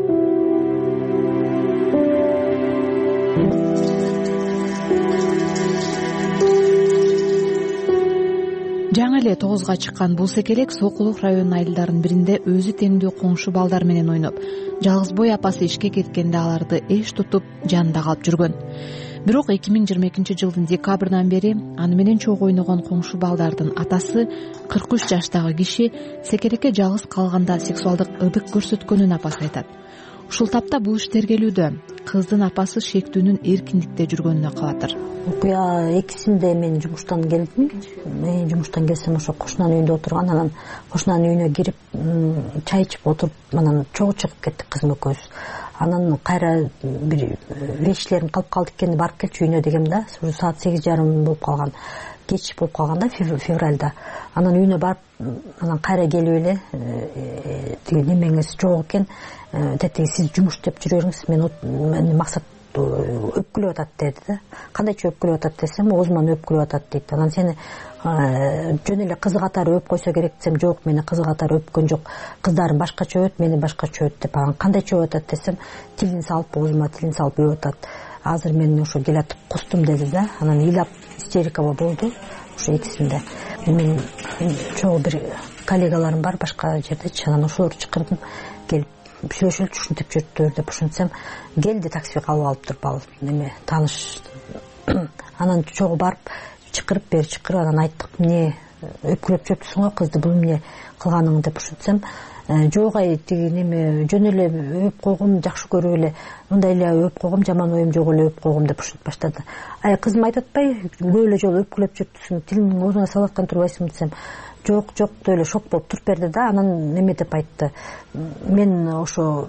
Жаңы эле 9га чыккан бул секелек Сокулук районунун айылдарынын биринде өзү теңдүү коңшу балдар менен ойноп, жалгызбой апасы ишке кеткенде аларды эш тутуп жанында калып жүргөн. Бирок 2022-жылдын декабрынан бери аны менен чогуу ойногон коңшу балдардын атасы 43 жаштагы киши секелекке жалгыз калганда сексуалдык ыдык көрсөткөнүн апасы айтат. Ушул тапта бул иш тергелүүдө. Кыздын апасы шектүүнүн эркиндикте жүргөнүнө кабатыр. Окуя экисинде мен жумуштан келдим. Мен жумуштан келсем ошо кошунанын үйүндө отурган, анан кошунанын үйүнө кирип чай ичип отуруп, анан чогуу чыгып кеттик кызым экөөбүз. Анан кайра бир вещилерим калып калды экени, барып келчи үйүнө дегем да. Уже саат 8:30 болуп калган. кеч болуп калган да, февралда. Анан үйүнө барып, анан кайра келип эле тиги немеңиз жок экен, тетиги сиз жумуш иштеп жүрө бериңиз, мен максат өпкүлөп атат деди да. Кандайча өпкүлөп атат десем, оозуман өпкүлөп атат дейт. Анан сени жөн эле кызы катары өп койсо керек десем, жок, мени кызы катары өпкөн жок, кыздарым башкача өпөт, мени башкача өпөт деп. Анан кандайча өпөп атат десем, тилин салып, оозума тилин салып өпөп атат. Азыр мен ошо келатып кустум деди да. Анан ыйлап истерика болду ошо экисинде. Мен чогуу бир коллегаларым бар башка жердечи, анан ошолорду чакырдым, келип сүйлөшөлүчү, ушинтип жүрүптүр деп ушинтсем, келди такси калып алыптыр, ал неме тааныш. Анан чогуу барып чакырып, бери чакырып, анан айттык, эмне өпкүлөп жүрүптүрсүң го кызды, бул эмне кылганың деп ушинтсем, жок ай, тиги неме жөн эле өп койгом, жакшы көрүп эле, мындай эле өп койгом, жаман оюм жок эле өп койгом деп ушинтип баштады. Ай, кызым айтып атпайбы, көп эле жолу өпкүлөп жүрүптүрсүң, тилиңди оозуңа салып аткан турбайсыңбы десем, жок деп эле шок болуп туруп берди да. Анан неме деп айтты, мен ошо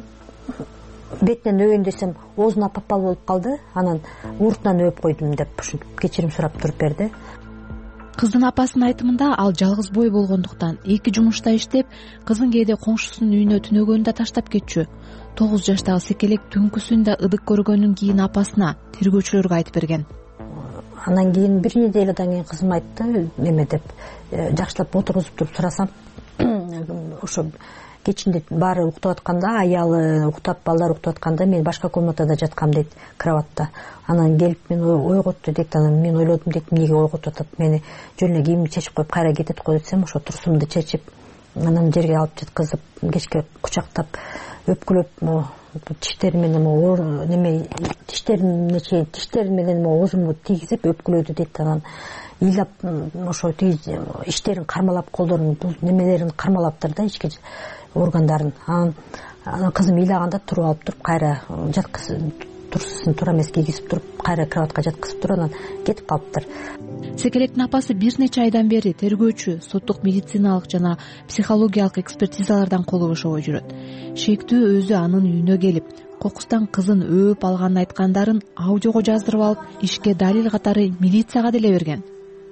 бетинен өбөйүн десем, оозуна попал болуп калды, анан уртунан өп койдум деп ушинтип кечирим сурап туруп берди. Кыздын апасынын айтымында, ал жалгыз бой болгондуктан 2 жумушта иштеп, кызын кээде коңшусунун үйүнө түнөгөндө таштап кетчү. 9 жаштагы секелек түнкүсүн да ыдык көргөндөн кийин апасына, тергөөчүлөргө айтып берген. Анан кийин бир неделядан кийин кызым айтты, неме деп, жакшылап отургузуп туруп сурасам, ошо кечинде баары уктап атканда, аялы уктап, балдар уктап атканда мен башка комнатада жаткам дейт, кроватта. Анан келип мен ойготту дейт. Анан мен ойлодум дейт, эмнеге ойготуп атат, мени жөн эле кийимди чечип коюп кайра кетет го десем, ошо турсумду чечип, анан жерге алып жаткызып, кечке кучактап, өпкүлөп, тиштери менен неме тиштери менен оозумду тийгизип өпкүлөдү дейт. Анан ыйлап ошо тиги иштерин кармалап, колдорун, бул немелерин кармалаптыр да, ички органдарын. Анан кызым ыйлаганда туруп алып туруп, кайра турсусун туура эмес кийгизип туруп, кайра кроватка жаткызып туруп, анан кетип калыптыр. Секелектин апасы бир нече айдан бери тергөөчү, соттук медициналык жана психологиялык экспертизалардан колу бошобой жүрөт. Шектүү өзү анын үйүнө келип, кокустан кызын өп алганын айткандарын аудиого жаздырып алып, ишке далил катары милицияга деле берген.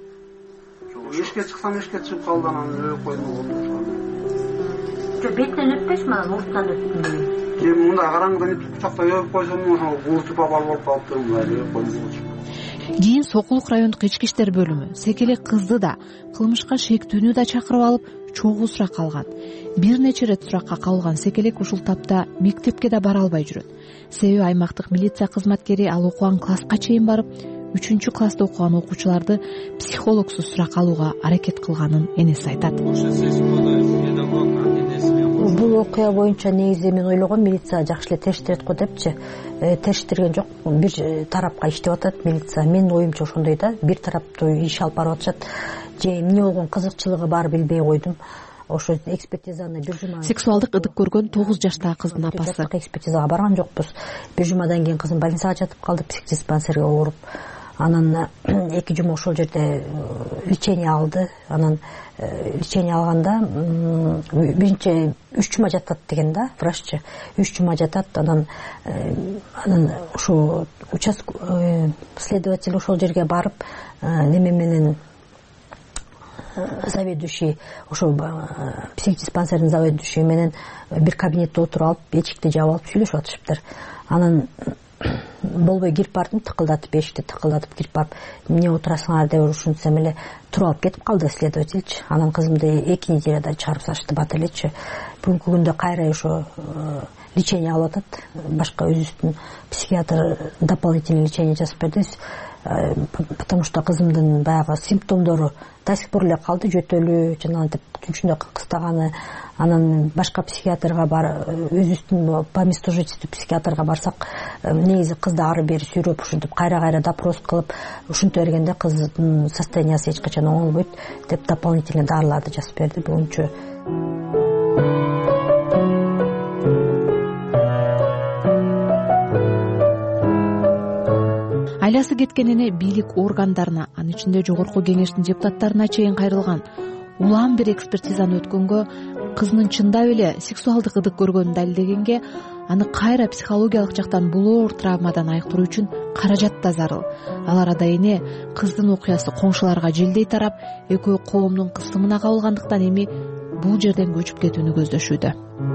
Эшикке чыксам, эшикке чыгып калды, анан өп койдум. Бетинен өппөйсүңбү, анан уртунан өптүм деген. Мындай караңгыдан өтүп кучактай өп койсом, ууртуп попал болуп калыптыр, мындай өп койдум. Кийин Сокулук райондук ички иштер бөлүмү секелек кызды да, кылмышка шектүүнү да чакырып алып, чогуу суракка алган. Бир нече рет суракка кабылган секелек ушул тапта мектепке да бара албай жүрөт. Себеби аймактык милиция кызматкери ал окуган класска чейин барып, 3-класста окуган окуучуларды психологсуз суракка алууга аракет кылганын энеси айтат. Бул окуя боюнча негизи мен ойлогом, милиция жакшы эле териштирет го депчи. Териштирген жок, бир тарапка иштеп атат милиция. Менин оюмча ошондой да, бир тараптуу иш алып барып атышат. Же эмне болгон кызыкчылыгы бар билбей койдум. Ошо экспертизаны бир жума. Сексуалдык ыдык көргөн 9 жаштагы кыздын апасы. Экспертизага барган жокпуз. Бир жумадан кийин кызым больницага жатып калды, психдиспансерге ооруп. Анан 2 жума ошол жерде лечение алды. Анан лечение алганда биринчи 3 жума жатат деген да, враччы. 3 жума жатат. Анан ошо следователь ошол жерге барып, неме менен заведующий, ошо психдиспансердин заведующий менен бир кабинетте отуруп алып, эшикти жаап алып сүйлөшүп атышыптыр. Анан болбой кирип бардым, тыкылдатып, эшикти тыкылдатып кирип барып, эмне отурасыңар деп ушинтсем эле туруп алып кетип калды следовательчи. Анан кызымды 2 неделяда чыгарып салышты, бат элечи. Бүгүнкү күндө кайра ошо лечение алып атат. Башка өзүбүздүн психиатр дополнительный лечение жазып берди. Потому что кызымдын баягы симптомдору до сих пор эле калды, жөтөлүү, жанагынтип түнчүндө кыстаганы. Анан башка психиатрга өзүбүздүн по месту жительству психиатрга барсак, негизи кызды ары бери сүйрөп, ушинтип кайра допрос кылып, ушинте бергенде кыздын состояниясы эч качан оңолбойт деп дополнительный дарыларды жазып берди. Буюнча айласы кеткен эне бийлик органдарына, анын ичинде жогорку кеңештин депутаттарына чейин кайрылган. Улам бир экспертизаны өткөнгө, кызынын чындап эле сексуалдык ыдык көргөнүн далилдегенге, аны кайра психологиялык жактан булоор травмадан айыктыруу үчүн каражат да зарыл. Ал арада эне кыздын окуясы коңшуларга желдей тарап, экөө коомдун кысымына кабылгандыктан эми бул жерден көчүп кетүүнү көздөшүүдө.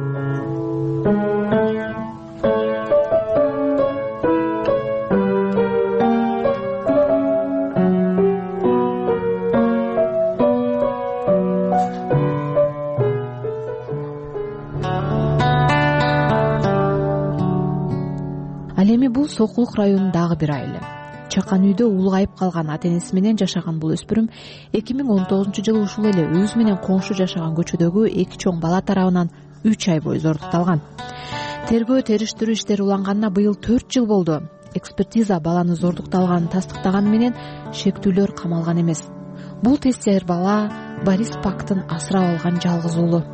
Ал эми бул Сокулук районундагы бир айыл. Чакан үйдө улгайып калган ата энеси менен жашаган бул өспүрүм 2019-жылы ушул эле өзү менен коңшу жашаган көчөдөгү эки чоң бала тарабынан 3 ай бою зордукталган. Тергөө териштирүү иштери уланганына быйыл 4 жыл болду. Экспертиза баланы зордукталганын тастыктаганы менен шектүүлөр камалган эмес. Бул тестер бала Борис Пактын асырап алган жалгыз уулу.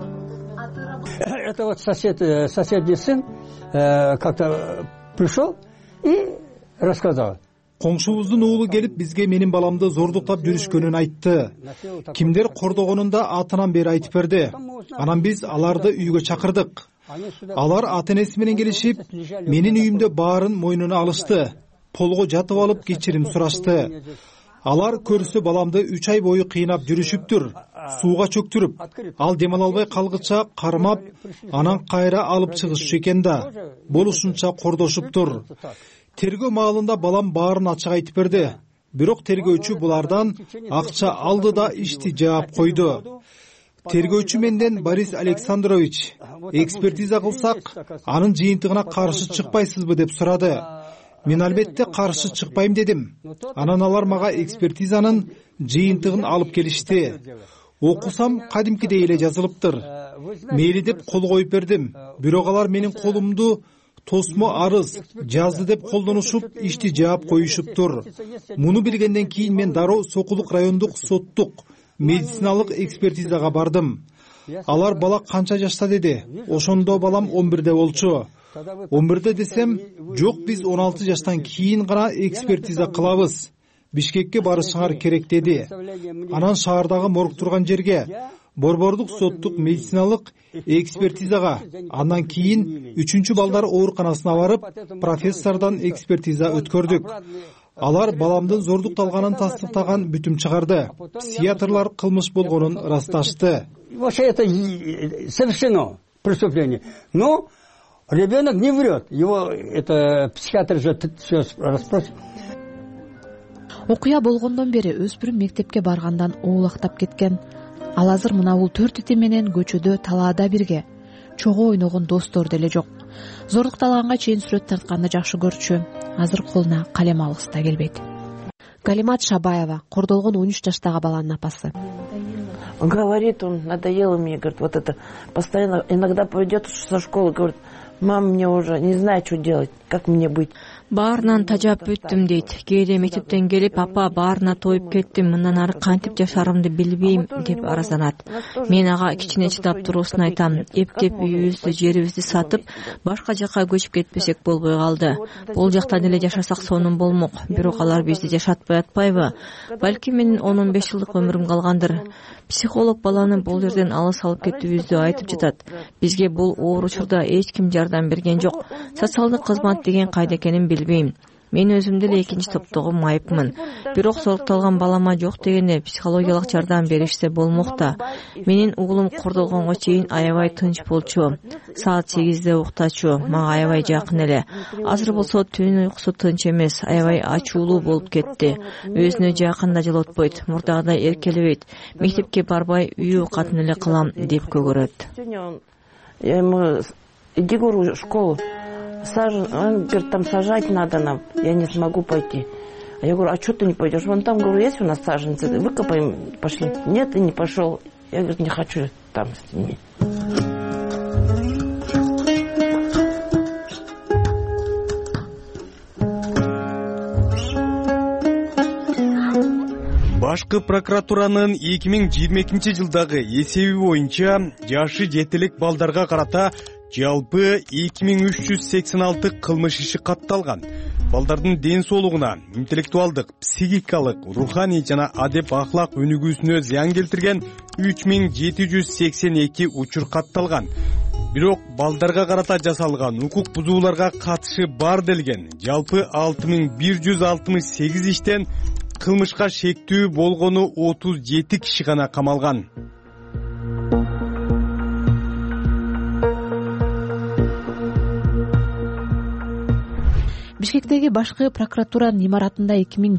Это вот соседний сын как-то пришел и рассказал. Коңшубуздун уулу келип бизге менин баламды зордуктап жүрүшкөнүн айтты. Кимдер кордогонун да атынан бери айтып берди. Анан биз аларды үйгө чакырдык. Алар ата энеси менен келишип, менин үйүмдө баарын мойнуна алышты. Полго жатып алып кечирим сурашты. Алар көрсө баламды 3 ай бою кыйнап жүрүшүптүр. Сууга чөктүрүп, ал демала албай калгыча кармап, анан кайра алып чыгышчу экен да. Болушунча кордошуптур. Тергөө маалында балам баарын ачык айтып берди. Бирок тергөөчү булардан акча алды да ишти жаап койду. Тергөөчү менден Борис Александрович, экспертиза кылсак, анын жыйынтыгына каршы чыкпайсызбы деп сурады. Мен албетте каршы чыкпайм дедим. Анан алар мага экспертизанын жыйынтыгын алып келишти. Окусам кадимкидей эле жазылыптыр. Мейли деп кол коюп бердим. Бирок алар менин колумду тосмо арыз жазды деп колдонушуп, ишти жаап коюшуптур. Муну билгенден кийин мен дароо Сокулук райондук соттук медициналык экспертизага бардым. Алар бала канча жашта деди. Ошондо балам 11де болчу. 11де десем, жок, биз 16 жаштан кийин гана экспертиза кылабыз. Бишкекке барышыңар керек деди. Анан шаардагы морг турган жерге борбордук соттук медициналык экспертизага, андан кийин 3-чү балдар ооруканасына барып, профессордон экспертиза өткөрдүк. Алар баламдын зордукталганын тастыктаган бүтүм чыгарды. Психиатрлар кылмыш болгонун ырасташты. Вообще это совершено преступление. Но ребенок не врет. Его это психиатр же все расспросит. Окуя болгондон бери өспүрүм мектепке баргандан оолактап кеткен. Ал азыр мына бул 4 ити менен көчөдө талаада бирге. Чогуу ойногон достор деле жок. Зордукталганга чейин сүрөт тартканды жакшы көрчү. Азыр колуна калем алгысы да келбейт. Галимат Шабаева, кордолгон 13 жаштагы баланын апасы. Говорит, он надоело мне, говорит, вот это постоянно, иногда пойдет со школы, говорит, мама, мне уже не знаю, что делать, как мне быть. Баарынан тажап бүттүм дейт. Кээде мектептен келип, апа баарына тоюп кеттим, мындан ары кантип жашарымды билбейм деп аразданат. Мен ага кичине чыдап туруусун айтам. Эптеп үйүбүздү, жерибизди сатып, башка жакка көчүп кетпесек болбой калды. Бул жакта деле жашасак сонун болмок. Бирок алар бизди жашатпай атпайбы? Балки менин 10-15 жылдык өмүрүм калгандыр. Психолог баланы бул жерден алыс алып кетүүбүздү айтып жатат. Бизге бул оор учурда эч ким жардам берген жок. Социалдык кызмат деген кайда экенин билбейм. Мен өзүм деле 2-чи топтогу майыпмын. Бирок зордукталган балама жок дегенде психологиялык жардам беришсе болмок да. Менин уулум кордолгонго чейин аябай тынч болчу. Саат 8де уктачу, мага аябай жакын эле. Азыр болсо түн уйкусу тынч эмес, аябай ачуулуу болуп кетти. Өзүнө жакын да жылотпойт, мурдагыдай эркелебейт. Мектепке барбай үй оокатын эле кылам деп көгөрөт. Я ему, иди, говорю, в школу. Он говорит, там сажать надо нам, я не смогу пойти. А я говорю, а что ты не пойдешь? Вон там, говорю, есть у нас саженцы, выкопаем, пошли. Нет, и не пошел. Я, говорю, не хочу там с ними. Башкы прокуратуранын 2022-жылдагы эсеби боюнча жашы жетилик балдарга карата жалпы 2386 кылмыш иши катталган. Балдардын ден соолугуна, интеллектуалдык, психикалык, руханий жана адеп ахлак өнүгүүсүнө зыян келтирген 3782 учур катталган. бирок балдарга карата жасалган укук бузууларга катышы бар делген. Жалпы 6168 иштен кылмышка шектүү болгону 37 киши гана камалган. Бишкектеги башкы прокуратуранын имаратында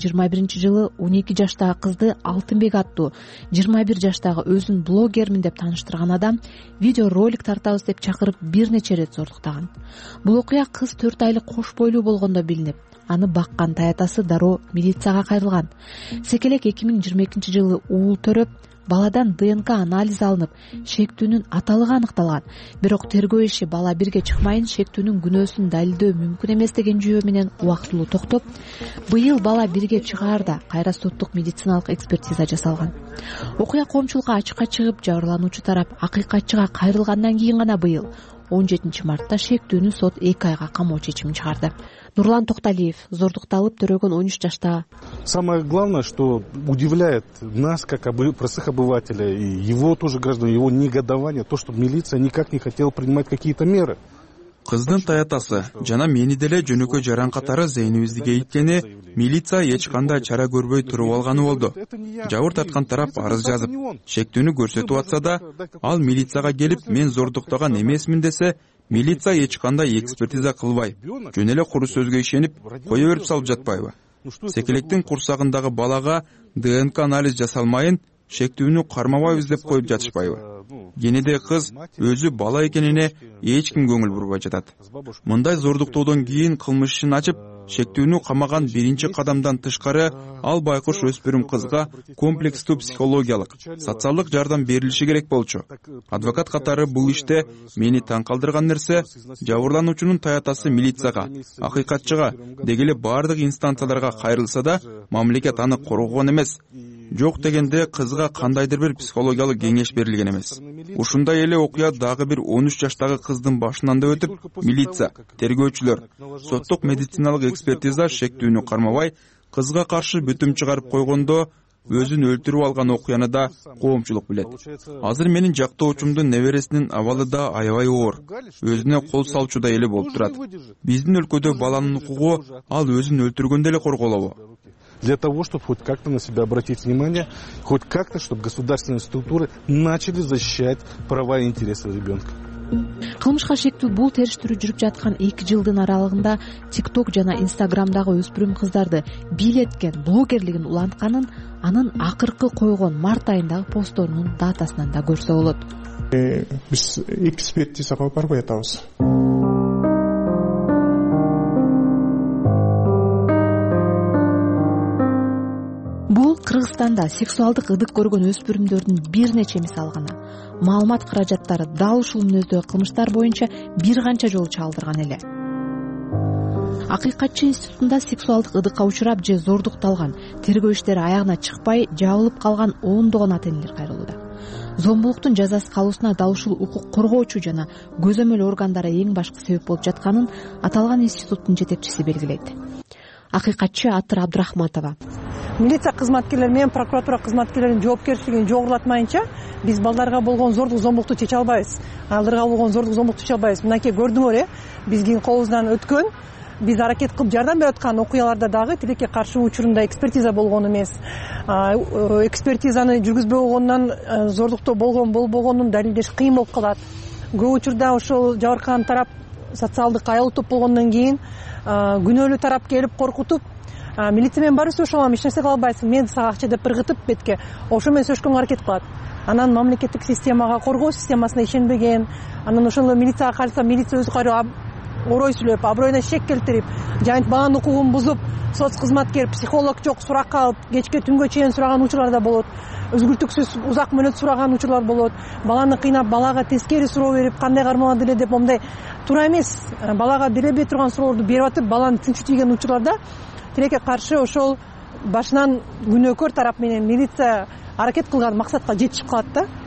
2021 12 жаштагы кызды Алтынбек аттуу 21 жаштагы өзүн блогермин деп тааныштырган адам видео ролик тартабыз деп чакырып бир нече ирет зордуктаган. Бул окуя кыз 4 айлык кош бойлуу болгондо билинип, аны баккан таятасы дароо милицияга кайрылган. Секелек 2022 уул төрөп, баладан ДНК анализ алынып, шектүүнүн аталыгы аныкталган. Бирок тергөө иши бала бирге чыкмайын шектүүнүн күнөөсүн далилдөө мүмкүн эмес деген жүйө менен убактылуу токтоп, быйыл бала бирге чыгаарда кайра соттук медициналык экспертиза жасалган. Окуя коомчулукка ачыкка чыгып, жабырлануучу тарап акыйкатчыга кайрылгандан кийин гана быйыл 17 мартта шектүүнү сот 2 айга камоо чечимин чыгарды. Нурлан Токталиев, зордукталып төрөгөн 13 жаштагы. Самое главное, что удивляет нас, как простых обывателей, и его тоже граждан, его негодование, то, что милиция никак не хотела принимать какие-то меры. Кыздын таятасы жана мени деле жөнөкөй жаран катары зейнибизди кейиткени милиция эч кандай чара көрбөй туруп алганы болду. Жабыр тарткан тарап арыз жазып, шектүүнү көрсөтүп атса да, ал милицияга келип мен зордуктаган эмесмин десе, милиция эч кандай экспертиза кылбай, жөн эле куру сөзгө ишенип кое берип салып жатпайбы? Секелектин курсагындагы балага ДНК анализ жасалмайын, шектүүнү кармабайбыз деп коюп жатышпайбы? Кенеде кыз өзү бала экенине эч ким көңүл бурбай жатат. Мындай зордуктоодон кийин кылмыш ишин ачып, шектүүнү камаган биринчи кадамдан тышкары ал байкуш өспүрүм кызга комплекстүү психологиялык, социалдык жардам берилиши керек болчу. Адвокат катары бул иште мени таң калтырган нерсе, жабырлануучунун таятасы милицияга, акыйкатчыга, деги эле бардык инстанцияларга кайрылса да, мамлекет аны коргогон эмес. Жок дегенде кызга кандайдыр бир психологиялык кеңеш берилген эмес. Ушундай эле окуя дагы бир 13 жаштагы кыздын башынан да өтүп, милиция, тергөөчүлөр, соттук медициналык экспертиза шектүүнү кармабай, кызга каршы бүтүм чыгарып койгондо өзүн өлтүрүп алган окуяны да коомчулук билет. Азыр менин жактоочумдун небересинин абалы да аябай оор. Өзүнө кол салчудай эле болуп турат. Биздин өлкөдө баланын укугу ал өзүн өлтүргөндө эле корголобу? Для того, чтобы хоть как-то на себя обратить внимание, хоть как-то, чтобы государственные структуры начали защищать права и интересы ребенка. Кылмышка шектүү бул териштирүү жүрүп жаткан 2 жылдын аралыгында TikTok жана Instagramдагы өспүрүм кыздарды бийлеткен, блогерлигин улантканын анын акыркы койгон март айындагы постторунун датасынан да көрсө болот. Биз экспертизага барбай атабыз. Бул Кыргызстанда сексуалдык ыдык көргөн өспүрүмдөрдүн бир нече мисалы гана. Маалымат каражаттары дал ушул мүнөздөгү кылмыштар боюнча бир канча жолу чалдырган эле. Акыйкатчы институтунда сексуалдык ыдыкка учурап же зордукталган, тергөө иштери аягына чыкпай жабылып калган ондогон ата-энелер кайрылууда. Зомбулуктун жазасыз калуусуна дал ушул укук коргоочу жана көзөмөл органдары эң башкы себеп болуп жатканын аталган институттун жетекчиси белгилейт. Акыйкатчы Атыр Абдрахматова. Милиция кызматкерлери менен прокуратура кызматкерлеринин жоопкерчилигин жогорулатмайынча биз балдарга болгон зордук зомбулукту чече албайбыз. Аларга болгон зордук зомбулукту чече албайбыз. Мынакей көрдүңөр, биздин колубуздан өткөн, биз аракет кылып жардам берип аткан окуяларда дагы тилекке каршы учурунда экспертиза болгон эмес. Экспертизаны жүргүзбөй койгондон зордуктоо болгон болбогонун далилдеш кыйын болуп калат. Көп учурда ошол жабыркаган тарап социалдык аял топ болгондон кийин күнөөлүү тарап келип коркутуп, милиция менен барып сөйлөшө алам, эч нерсе кыла албайсың, мен сага акча деп ыргытып бетке, ошо менен сөйлөшкөнгө аракет кылат. Анан мамлекеттик системага, коргоо системасына ишенбеген, анан ошондо милицияга кайрылса, милиция өзү кайрылып, орой сүйлөп, аброюна шек келтирип, жана баланын укугун бузуп, соц кызматкер, психолог жок, суракка алып, кечке түнгө чейин сураган учурлар да болот. Өзгүлтүксүз узак мөөнөт сураган учурлар болот. Баланы кыйнап, балага тескери суроо берип, кандай кармалады эле деп, момундай туура эмес. Балага беребей турган суроолорду берип атып, баланы тинчтүү тийген учурларда тилекке каршы ошол башынан күнөөкөр тарап менен милиция аракет кылган максатка жетишип калат да.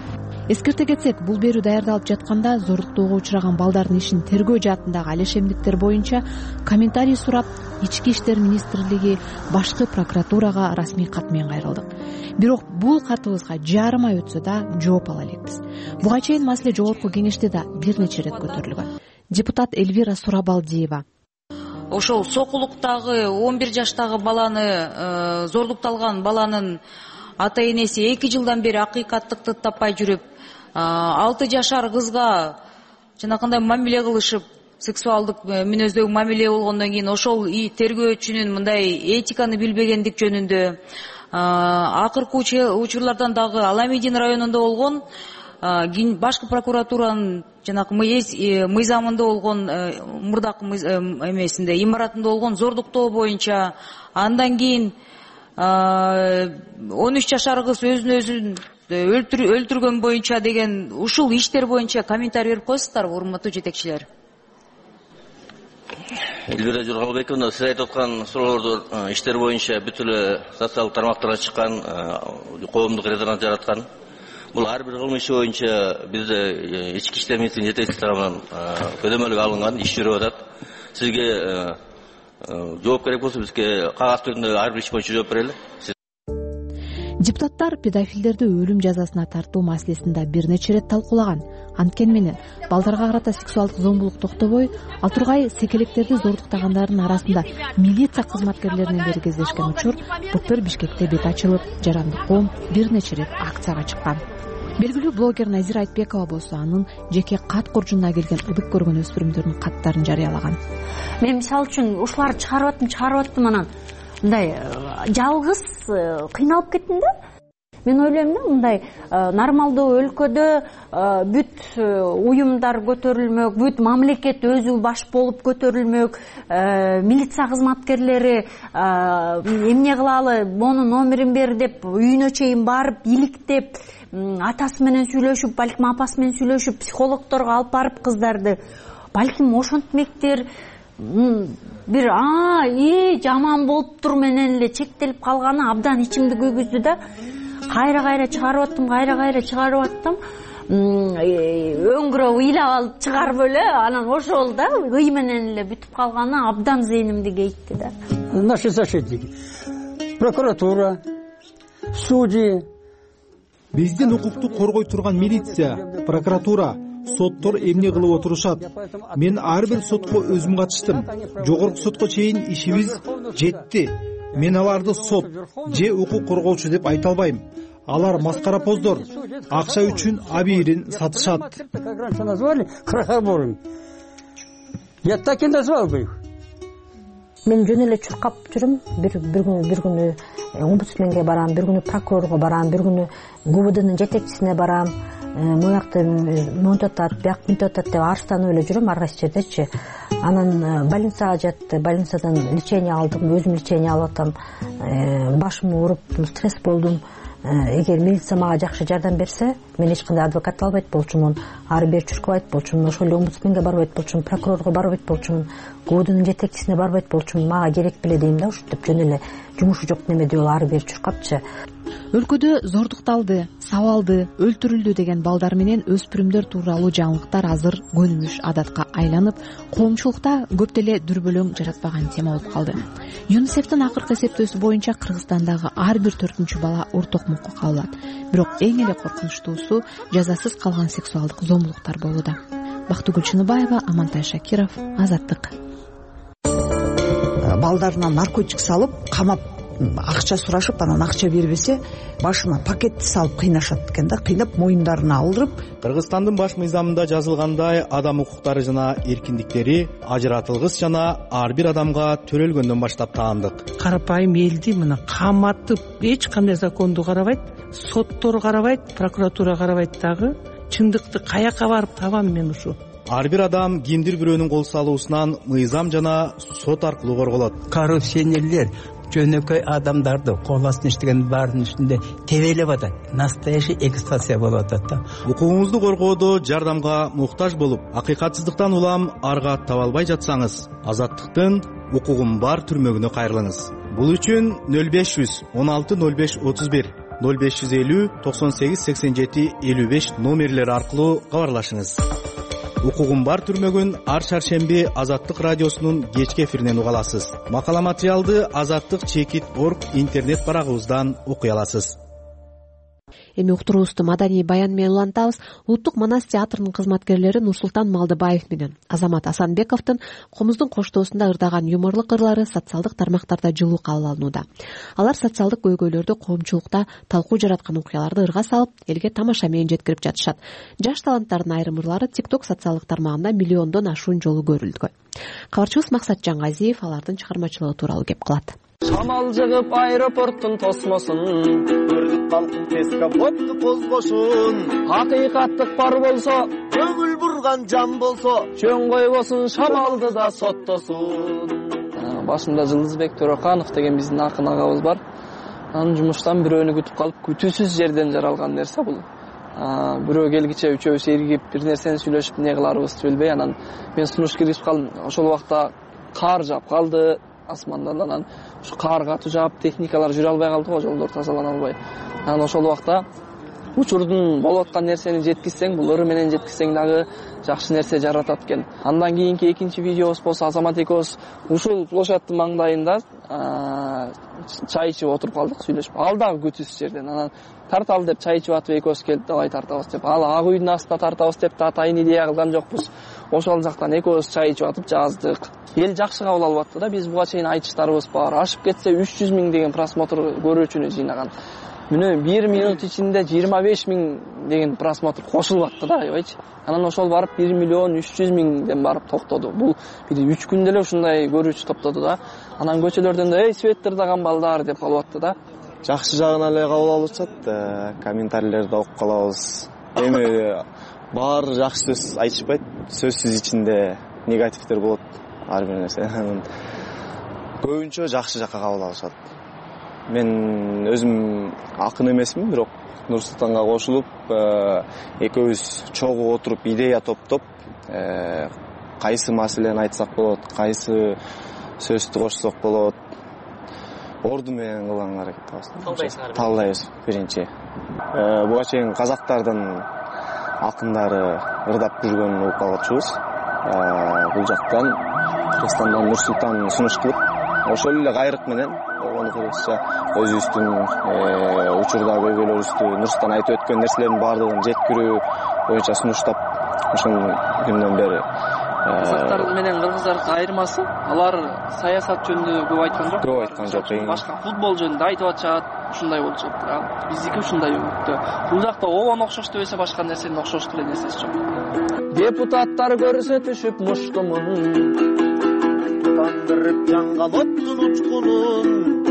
эскерте кетсек, бул берүү даярдалып жатканда зордуктоого учураган балдардын ишин тергөө жаатындагы алешемдиктер боюнча комментарий сурап, Ички иштер министрлиги башкы прокуратурага расмий кат менен кайрылдык. Бирок бул катыбызга жарым ай өтсө да жооп ала элекпиз. Буга чейин маселе жогорку кеңеште да бир нече ирет көтөрүлгөн. Депутат Эльвира Сурабалдиева: ошол сокулуктагы 11 жаштагы баланы, зордукталган баланын ата энеси 2 жылдан бери акыйкаттыкты таппай жүрүп, 6 жашар кызга жанакындай мамиле кылышып, сексуалдык мүнөздөгү мамиле болгондон кийин ошол тергөөчүнүн мындай этиканы билбегендик жөнүндө, акыркы учурлардан дагы Аламедин районунда болгон башкы прокуратуранын жанакы мыйзамында болгон мурдакы эмесинде имаратында болгон зордуктоо боюнча, андан кийин 13 жашар кыз өзүн өзүн өлтүргөн боюнча деген ушул иштер боюнча комментарий берип коесуздарбы, урматтуу жетекчилер? Эльвира Жургалбековна, сиз айтып аткан суроолорду иштер боюнча бүт эле социалдык тармактарга чыккан, коомдук резонанс жараткан. Бул ар бир кылмыш иши боюнча бизде ички иштер министринин жетекчиси тарабынан көдөмөлүк алынган, иш жүрүп атат. Сизге жооп керек болсо бизге кагаз түрүндө ар бир иш боюнча жооп берели. Депутаттар педофилдерди өлүм жазасына тартуу маселесин да бир нече ирет талкуулаган. Анткени менен балдарга карата сексуалдык зомбулук токтобой, ал тургай секелектерди зордуктагандардын арасында милиция кызматкерлеринен бери кездешкен учур былтыр Бишкекте бет ачылып, жарандык коом бир нече ирет акцияга чыккан. Белгилүү блогер Назира Айтбекова болсо анын жеке кат коржунуна келген ыдык көргөн өспүрүмдөрдүн каттарын жарыялаган. Мен мисалы үчүн ушуларды чыгарып мынан мындай жалгыз кыйналып кеттим да. Мен ойлойм да, мындай нормалдуу өлкөдө бүт уюмдар көтөрүлмөк, бүт мамлекет өзү баш болуп көтөрүлмөк, милиция кызматкерлери эмне кылалы, монун номерин бер деп үйүнө чейин барып, иликтеп, атасы менен сүйлөшүп, балким апасы менен сүйлөшүп, психологторго алып барып кыздарды, балким ошентмектир бир жаман болуптур менен эле чектелип калганы абдан ичимди күйгүздү да. Кайра чыгарып аттым. Өңгүрөп ыйлап алып чыгарып эле, анан ошол да ый менен эле бүтүп калганы абдан зейнимди кейитти да. Наши защитники, прокуратура, судьи, биздин укукту коргой турган милиция, прокуратура, соттор эмне кылып отурушат? Мен ар бир сотко өзүм катыштым. Жогорку сотко чейин ишибиз жетти. Мен аларды сот же укук коргоочу деп айта албайм. Алар маскаропоздор, акча үчүн абийирин сатышат. Как раньше назвали, крохоборами. Я так и назвал бы их. Мен жөн эле чуркап жүрүм. Бир күнү омбудсменге барам, бир күнү прокурорго барам, бир күнү ГУВДнын жетекчисине барам. Моякты монт атат, бияк мынт атат деп арыстанып эле жүрөм ар кайсы жердечи. Анан больницага жатты, больницадан лечение алдым, өзүм лечение алып атам. Башымды ооруп, стресс болдум. Эгер милиция мага жакшы жардам берсе, мен эч кандай адвокат албайт болчумун, ары бери чуркабайт болчумун, ошол эле омбудсменге барбайт болчумун, прокурорго барбайт болчумун, ГУВДнын жетекчисине барбайт болчумун. Мага керек беле дейм да, ушинтип жөн эле жумушу жок немеде ол ары бери чуркапчы. Өлкөдө зордукталды, сабалды, өлтүрүлдү деген балдар менен өспүрүмдөр тууралуу жаңылыктар азыр көнүмүш адатка айланып, коомчулукта көп деле дүрбөлөң жаратпаган тема болуп калды. ЮНИСЕФтин акыркы эсептөөсү боюнча Кыргызстандагы ар бир 4-чү бала ортокмукка кабылат. Бирок эң эле коркунучтуусу жазасыз калган сексуалдык зомбулуктар болууда. Бактыгүл Чыныбаева, Амантай Шакиров, Азаттык. Балдарына наркотик салып, камап акча сурашып, анан акча бербесе, башына пакетти салып кыйнашат экен да, кыйнап моюндарына алдырып. Кыргызстандын баш мыйзамында жазылгандай, адам укуктары жана эркиндиктери ажыратылгыс жана ар бир адамга төрөлгөндөн баштап таандык. Карапайым элди мына каматып, эч кандай законду карабайт, соттор карабайт, прокуратура карабайт дагы. Чындыкты каяка барып табам мен ушу? Ар бир адам кимдир бирөөнүн кол салуусунан мыйзам жана сот аркылуу корголот. Коррупционерлер жөнөкөй адамдарды кол астына иштеген баардын үстүндө тебелеп атат. Настоящий эксплуатация болуп атат да. Укугуңузду коргоодо жардамга муктаж болуп, акыйкатсыздыктан улам арга таба албай жатсаңыз, Азаттыктын укугум бар түрмөгүнө кайрылыңыз. Бул үчүн 0500 16 05 31 0550 98 87 55 номерлери аркылуу кабарлашыңыз. Укугум бар түрмөгүн ар шаршемби Азаттык радиосунун кечки эфиринен уга аласыз. Макала материалды azattik.org интернет барагыбыздан окуй аласыз. Эми уктуруубузду маданий баян менен улантабыз. Улуттук манас театрынын кызматкерлери Нурсултан Малдыбаев менен Азамат Асанбековдун комуздун коштоосунда ырдаган юморлук ырлары социалдык тармактарда жылуу кабыл алынууда. Алар социалдык көйгөйлөрдү, коомчулукта талкуу жараткан окуяларды ырга салып, элге тамаша менен жеткирип жатышат. Жаш таланттардын айрым ырлары TikTok социалдык тармагында миллиондон ашуун жолу көрүлгөн. Кабарчыбыз Максат Жаңгазиев алардын чыгармачылыгы тууралуу кеп кылат. Шамал жыгып аэропорттун тосмосун, көрдүк калкын тескаботту козгошун. Акыйкаттык бар болсо, көңүл бурган жан болсо, чөң койбосун, шамалды да соттосун. Башында Жылдызбек Төрөканов деген биздин акын агабыз бар. Анын жумуштан бирөөнү күтүп калып, күтүүсүз жерден жаралган нерсе бул. Бирөө келгиче үчөөбүз эргип бир нерсени сүйлөшүп не кыларыбызды билбей, анан мен сунуш киргизип калдым. Ошол убакта кар жаап калды. Асмандан анан ушу кар катуу жаап техникалар жүрө албай калды го, жолдор тазалана албай. Анан ошол убакта учурдун болуп аткан нерсени жеткизсең, бул ыры менен жеткизсең дагы жакшы нерсе жаратат экен. Андан кийинки экинчи видеобуз болсо Азамат экөөбүз ушул площадьтын маңдайында чай ичип отуруп калдык, сүйлөшүп. Ал дагы күтүүсүз жерден. Анан тарталы деп чай ичип атып экөөбүз келип, давай тартабыз деп. Ал ак үйдүн астына тартабыз деп атайын идея кылган жокпуз. Ошол жактан экөөбүз чай ичип атып жаздык. Эл жакшы кабыл алып атты да. Биз буга чейин айтыштарыбыз бар. Ашып кетсе 300 000 деген просмотр көрүүчүнү жыйнаган. Мына 1 минут ичинде 25 000 деген просмотр кошулуп атты да, аябайчы. Анан ошол барып 1 миллион 300 000ден барып токтоду. Бул бир 3 күндө эле ушундай көрүүчү топтоду да. Анан көчөлөрдөн да "Эй, свет тырдаган балдар" деп калып атты да. Жакшы жагына эле кабыл алып атышат, комментарийлерди окуп калабыз. Эми баары жакшы сөз айтышпайт, сөзсүз ичинде негативдер болот. Ар бир нерсе. Көбүнчө жакшы жакка кабыл алышат. Мен өзүм акын эмесмин, бирок Нурсултанга кошулуп, экөөбүз чогуу отуруп идея топтоп, кайсы маселени айтсак болот, кайсы сөздү кошсок болот, орду менен кылган аракет кылабыз. Талдайбыз биринчи. Буга чейин казактардын акындары ырдап жүргөнүн угуп калчубуз. Бул жактан Кыргызстандан Нурсултан сунуш кылып, ошол эле кайрык менен болгонубузча өзүбүздүн учурда көйгөйлөрүбүздү, Нурсултан айтып өткөн нерселердин баардыгын жеткирүү боюнча сунуштап, ошол күндөн бери казактар менен кыргыздардын айырмасы, алар саясат жөнүндө көп айткан жок. Көп айткан жок. Башка футбол жөнүндө айтып атышат, ушундай болуп чыгыптыр. Биздики ушундай өттү. Бул жакта обон окшошту десе башка нерсенин окшошту эле нерсеси жок. Депутаттар көрсөтүшүп муштумун, тандырып жанган оттун учкунун.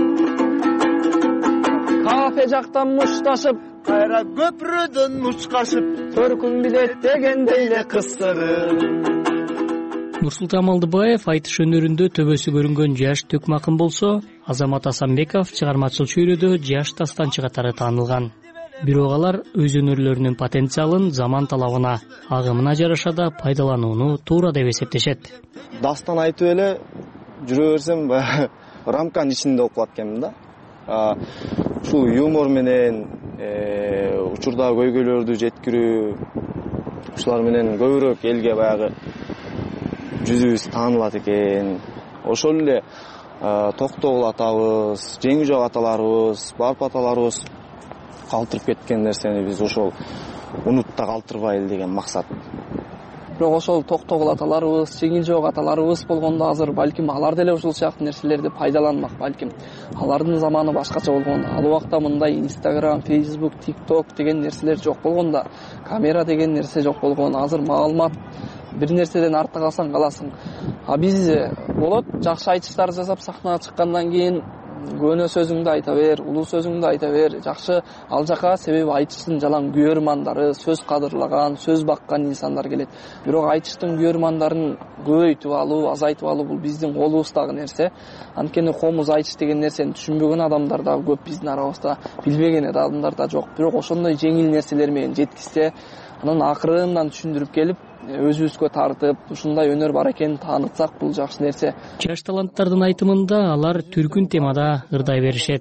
Кафе жактан мушташып, кайра көпүрөдөн мушкашып, төркүн билет дегендей эле кысырын. Нурсултан Малдыбаев айтыш өнөрүндө төбөсү көрүнгөн жаш төкмакын болсо, Азамат Асанбеков чыгармачыл чөйрөдө жаш дастанчы катары таанылган. Бирок алар өз өнөрлөрүнүн потенциалын заман талабына, агымына жараша да пайдаланууну туура деп эсептешет. Дастан айтып эле жүрө берсем, рамканын ичинде окуп атканмын да. Ушул юмор менен учурдагы көйгөйлөрдү жеткирүү, ушулар менен көбүрөөк элге баягы жүзүбүз таанылат экен. Ошол эле токтогул атабыз, жеңи жок аталарыбыз, барп аталарыбыз калтырып кеткен нерсени биз ошол унутта калтырбайлы деген максат. Бирок ошол токтогул аталарыбыз, жеңи жок аталарыбыз болгондо азыр балким алар деле ушул сыяктуу нерселерди пайдаланмак, балким. Алардын заманы башкача болгон. Ал убакта мындай Instagram, Facebook, TikTok деген нерселер жок болгондо, камера деген нерсе жок болгон. Азыр маалымат бир нерседен артта калсаң каласың. Биз болот, жакшы айтыштар жасап сахнага чыккандан кийин көөнө сөзүңдү айта бер, улуу сөзүңдү айта бер. Жакшы ал жака, себеби айтыштын жалаң күйөрмандары, сөз кадырлаган, сөз баккан инсандар келет. Бирок айтыштын күйөрмандарын көбөйтүп алуу, азайтып алуу бул биздин колубуздагы нерсе. Анткени комуз айтыш деген нерсени түшүнбөгөн адамдар да көп биздин арабызда, билбеген адамдар да жок. Бирок ошондой жеңил нерселер менен жеткизсе, анан акырындан түшүндүрүп келип, өзүбүзгө тартып, ушундай өнөр бар экенин таанытсак, бул жакшы нерсе. Жаш таланттардын айтымында алар түркүн темада ырдай беришет.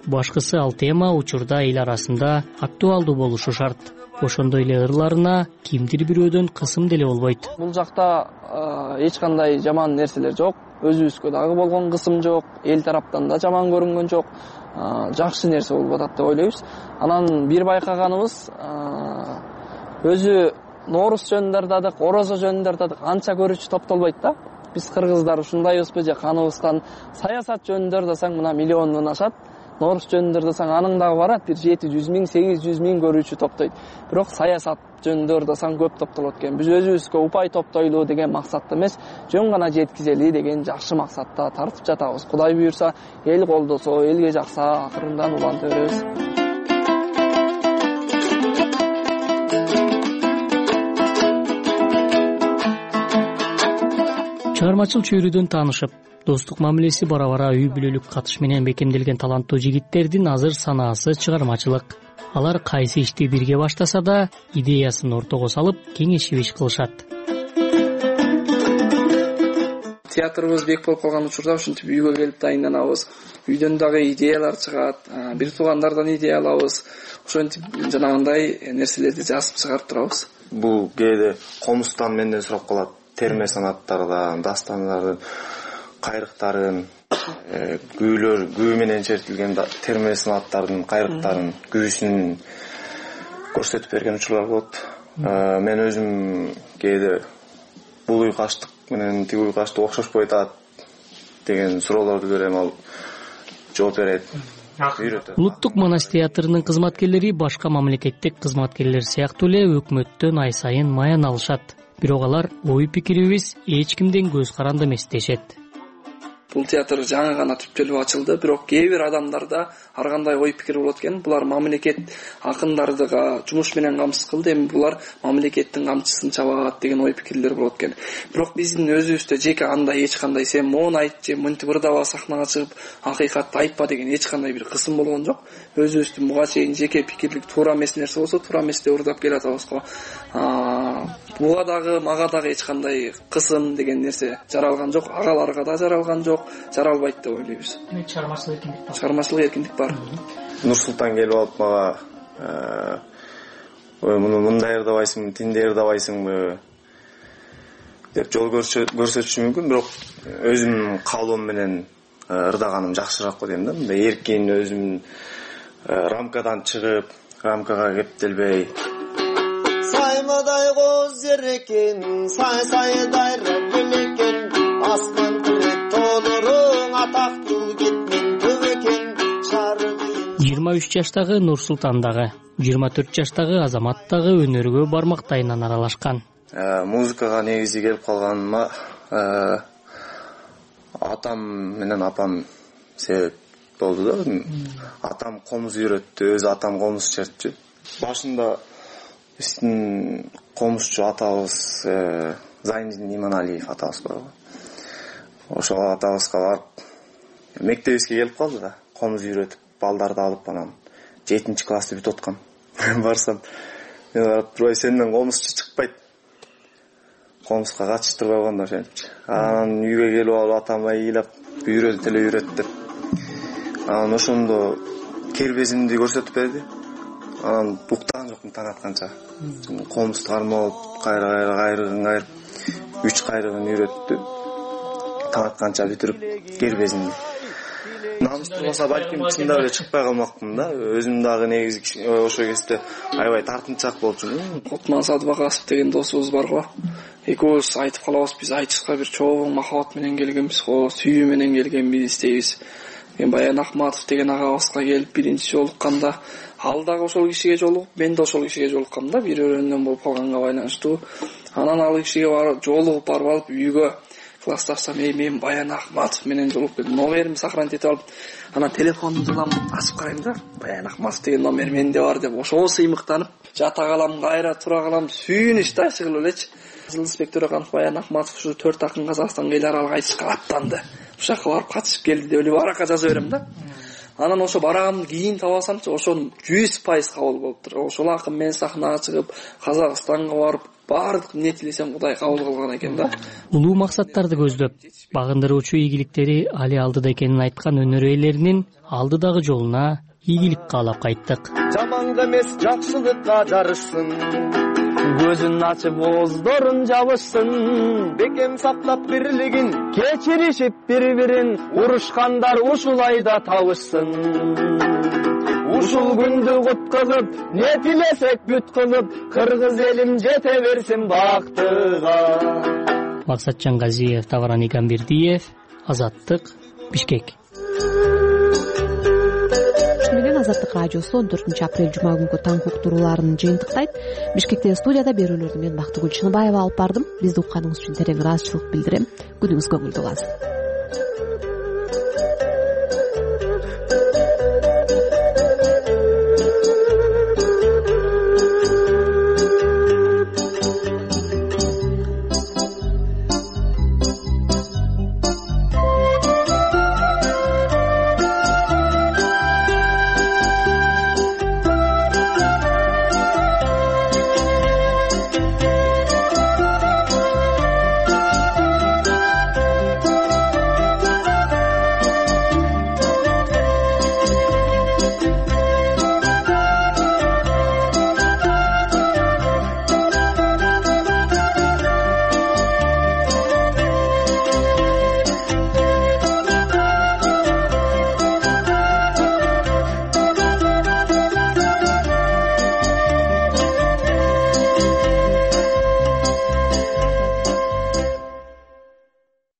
башкысы ал тема учурда эл арасында актуалдуу болушу шарт. Ошондой эле ырларына кимдир бирөөдөн кысым деле болбойт. Бул жакта эч кандай жаман нерселер жок. Өзүбүзгө дагы болгон кысым жок, эл тараптан да жаман көрүнгөн жок. Жакшы нерсе болуп атат деп ойлойбуз. Анан бир байкаганыбыз өзү Норус жөнүндө дадык, орозо жөнүндө дадык анча көрүүчү топтолбойт да. Биз кыргыздар ушундайбызбы же каныбыздан саясат жөнүндө дасаң мына миллиондон ашат. Норус жөнүндө дасаң аның дагы барат, бир 700 миң, 800 миң көрүүчү топтойт. Бирок саясат жөнүндө дасаң көп топтолот экен. Биз өзүбүзгө упай топтойлуу деген максатта эмес, жөн гана жеткизели деген жакшы максатта тартып жатабыз. Кудай буйрса, эл колдосо, элге жакса, акырындан уланта беребиз. Чыгармачыл чөйрөдөн таанышып, достук мамилеси бара-бара үй бүлөлүк катыш менен бекемделген таланттуу жигиттердин азыр санаасы чыгармачылык. Алар кайсы ишти бирге баштаса да, идеясын ортого салып, кеңешип иш кылышат. Театрыбыз бек болуп калган учурда ушинтип үйгө келип дайынданабыз. Үйдөн дагы идеялар чыгат, бир туугандардан идея алабыз. Ошентип жанагындай нерселерди жазып чыгарып турабыз. Бул кээде комустан менден сурап калат. Терме санаттардан, дастандардын, кайрыктарын, күү менен чертилген терме санаттардын кайрыктарын, күүсүн көрсөтүп берген учурлар болот. Мен өзүм кээде бул уйкаштык менен тиги уйкаштык окшошпой атат деген суроолорду берем, ал жооп берет. Улуттук Манас театрынын кызматкерлери башка мамлекеттик кызматкерлер сыяктуу эле өкмөттөн ай сайын маян алышат. Бирок алар ой пикирибиз эч кимден көз каранды эмес дешет. Бул театр жаңы гана түптөлүп ачылды, бирок кээ бир адамдарда ар кандай ой пикир болот экен. Булар мамлекет акындардыга жумуш менен камсыз кылды, эми булар мамлекеттин камчысын чабат деген ой пикирлер болот экен. Бирок биздин өзүбүздө жеке андай эч кандай сен моуну айт же мынтип ырдаба сахнага чыгып акыйкатты айтпа деген эч кандай бир кысым болгон жок. Өзүбүздүн буга чейин жеке пикирлик туура эмес нерсе болсо туура эмес деп ырдап келатабыз го. Буга дагы мага дагы эч кандай кысым деген нерсе жаралган жок, агаларга да жаралган жок, жаралбайт деп ойлойбуз. Чыгармачылык эркиндик бар. Чыгармачылык эркиндик бар. Нурсултан келип алып мага муну мындай ырдабайсыңбы, тиндей ырдабайсыңбы деп жол көрсөтүшү мүмкүн, бирок өзүмдүн каалоом менен ырдаганым жакшыраак го дейм да. Мындай эркин өзүм рамкадан чыгып, рамкага кептелбей. Саймадай коз жерекен, сайдай белекен, асман тирек толуруң атактуу кетмен төбекен, шарыгын. 23 жаштагы Нурсултан дагы, 24 жаштагы Азамат дагы өнөргө бармактайынан аралашкан. Музыкага негизи келип калганыма атам менен апам себеп болду да. Атам комуз үйрөттү, өзү атам комуз чертчү. Башында биздин комузчу атабыз Зайнидин Иманалиев атабыз бар. Ошол атабызга барып мектебибизге келип калды да, комуз үйрөтүп, балдарды алып анан 7-чи классты бүтүп аткан. Барсам, мен барып турбай сенден комузчу чыкпайт. Комузга катыштырбай койгондор ошентчи. Анан үйгө келип алып атама ыйлап үйрөт деп. Анан ошондо кербезимди көрсөтүп берди. Анан буктаган жокмун таң атканча. Комузду кармап, кайрыгын кайрып, 3 кайрыгын үйрөттү. Таң атканча бүтүрүп кербезимди. Намыс турбаса балким чындап эле чыкпай калмакмын да. Өзүм дагы негизи ошо кезде аябай тартынчаак болчумун. Кутман Садыбакасов деген досубуз бар го. Экөөбүз айтып калабыз, биз айтышка бир чоң махабат менен келгенбиз го, сүйүү менен келгенбиз дейбиз. Мен Баян Акматов деген агабызга келип биринчи жолукканда, ал дагы ошол кишиге жолугуп, мен да ошол кишиге жолуккам да, бир-биринен болуп калганга байланыштуу. Анан ал кишиге барып жолугуп барып алып үйгө классташсам, мен Баян Акматов менен жолугуп келдим. Номеримди сохранить этип алып, анан телефонумду ачып карайм да, Баян Акматов деген номер менде бар деп, ошол сыймыктанып, жата калам, кайра тура калам, сүйүнүч да чыгылып элечи. Жылдызбек Төрөканов, Баян Акматов ушу 4 акын Казакстан эл аралык айтышка аттанды. Ушакка барып катышып келди деп эле баракка жаза берем да. Анан ошо барагымды кийин таба алсамчы, ошо 100% кабыл болуптур. Ошол акын мен сахнага чыгып, Казакстанга барып, баардык эмне тилесем Кудай кабыл кылган экен да. Улуу максаттарды көздөп, багындыруучу ийгиликтери али алдыда экенин айткан өнөр ээлеринин алдыдагы жолуна ийгилик каалап кайттык. Жаманга эмес, жакшылыкка жарышсын. Көзүн ачып ооздорун жабышсын. Бекем сактап бирлигин, кечиришип бири-бирин, урушкандар ушулай да табышсын. Ушул күндү куткызып, не тилесек бүт кылып, кыргыз элим жете берсин бактыга. Максатжан Газиев, Тавран Игамбердиев, Азаттык, Бишкек. Азаттык радиосу 14 апрель жума күнкү таңкы уктурууларын жыйынтыктайт. Бишкектеги студияда берүүлөрдү мен Бактыгүл Чыныбаева алып бардым. Бизди укканыңыз үчүн терең ыраазычылык билдирем. Күнүңүз көңүлдүү болсун.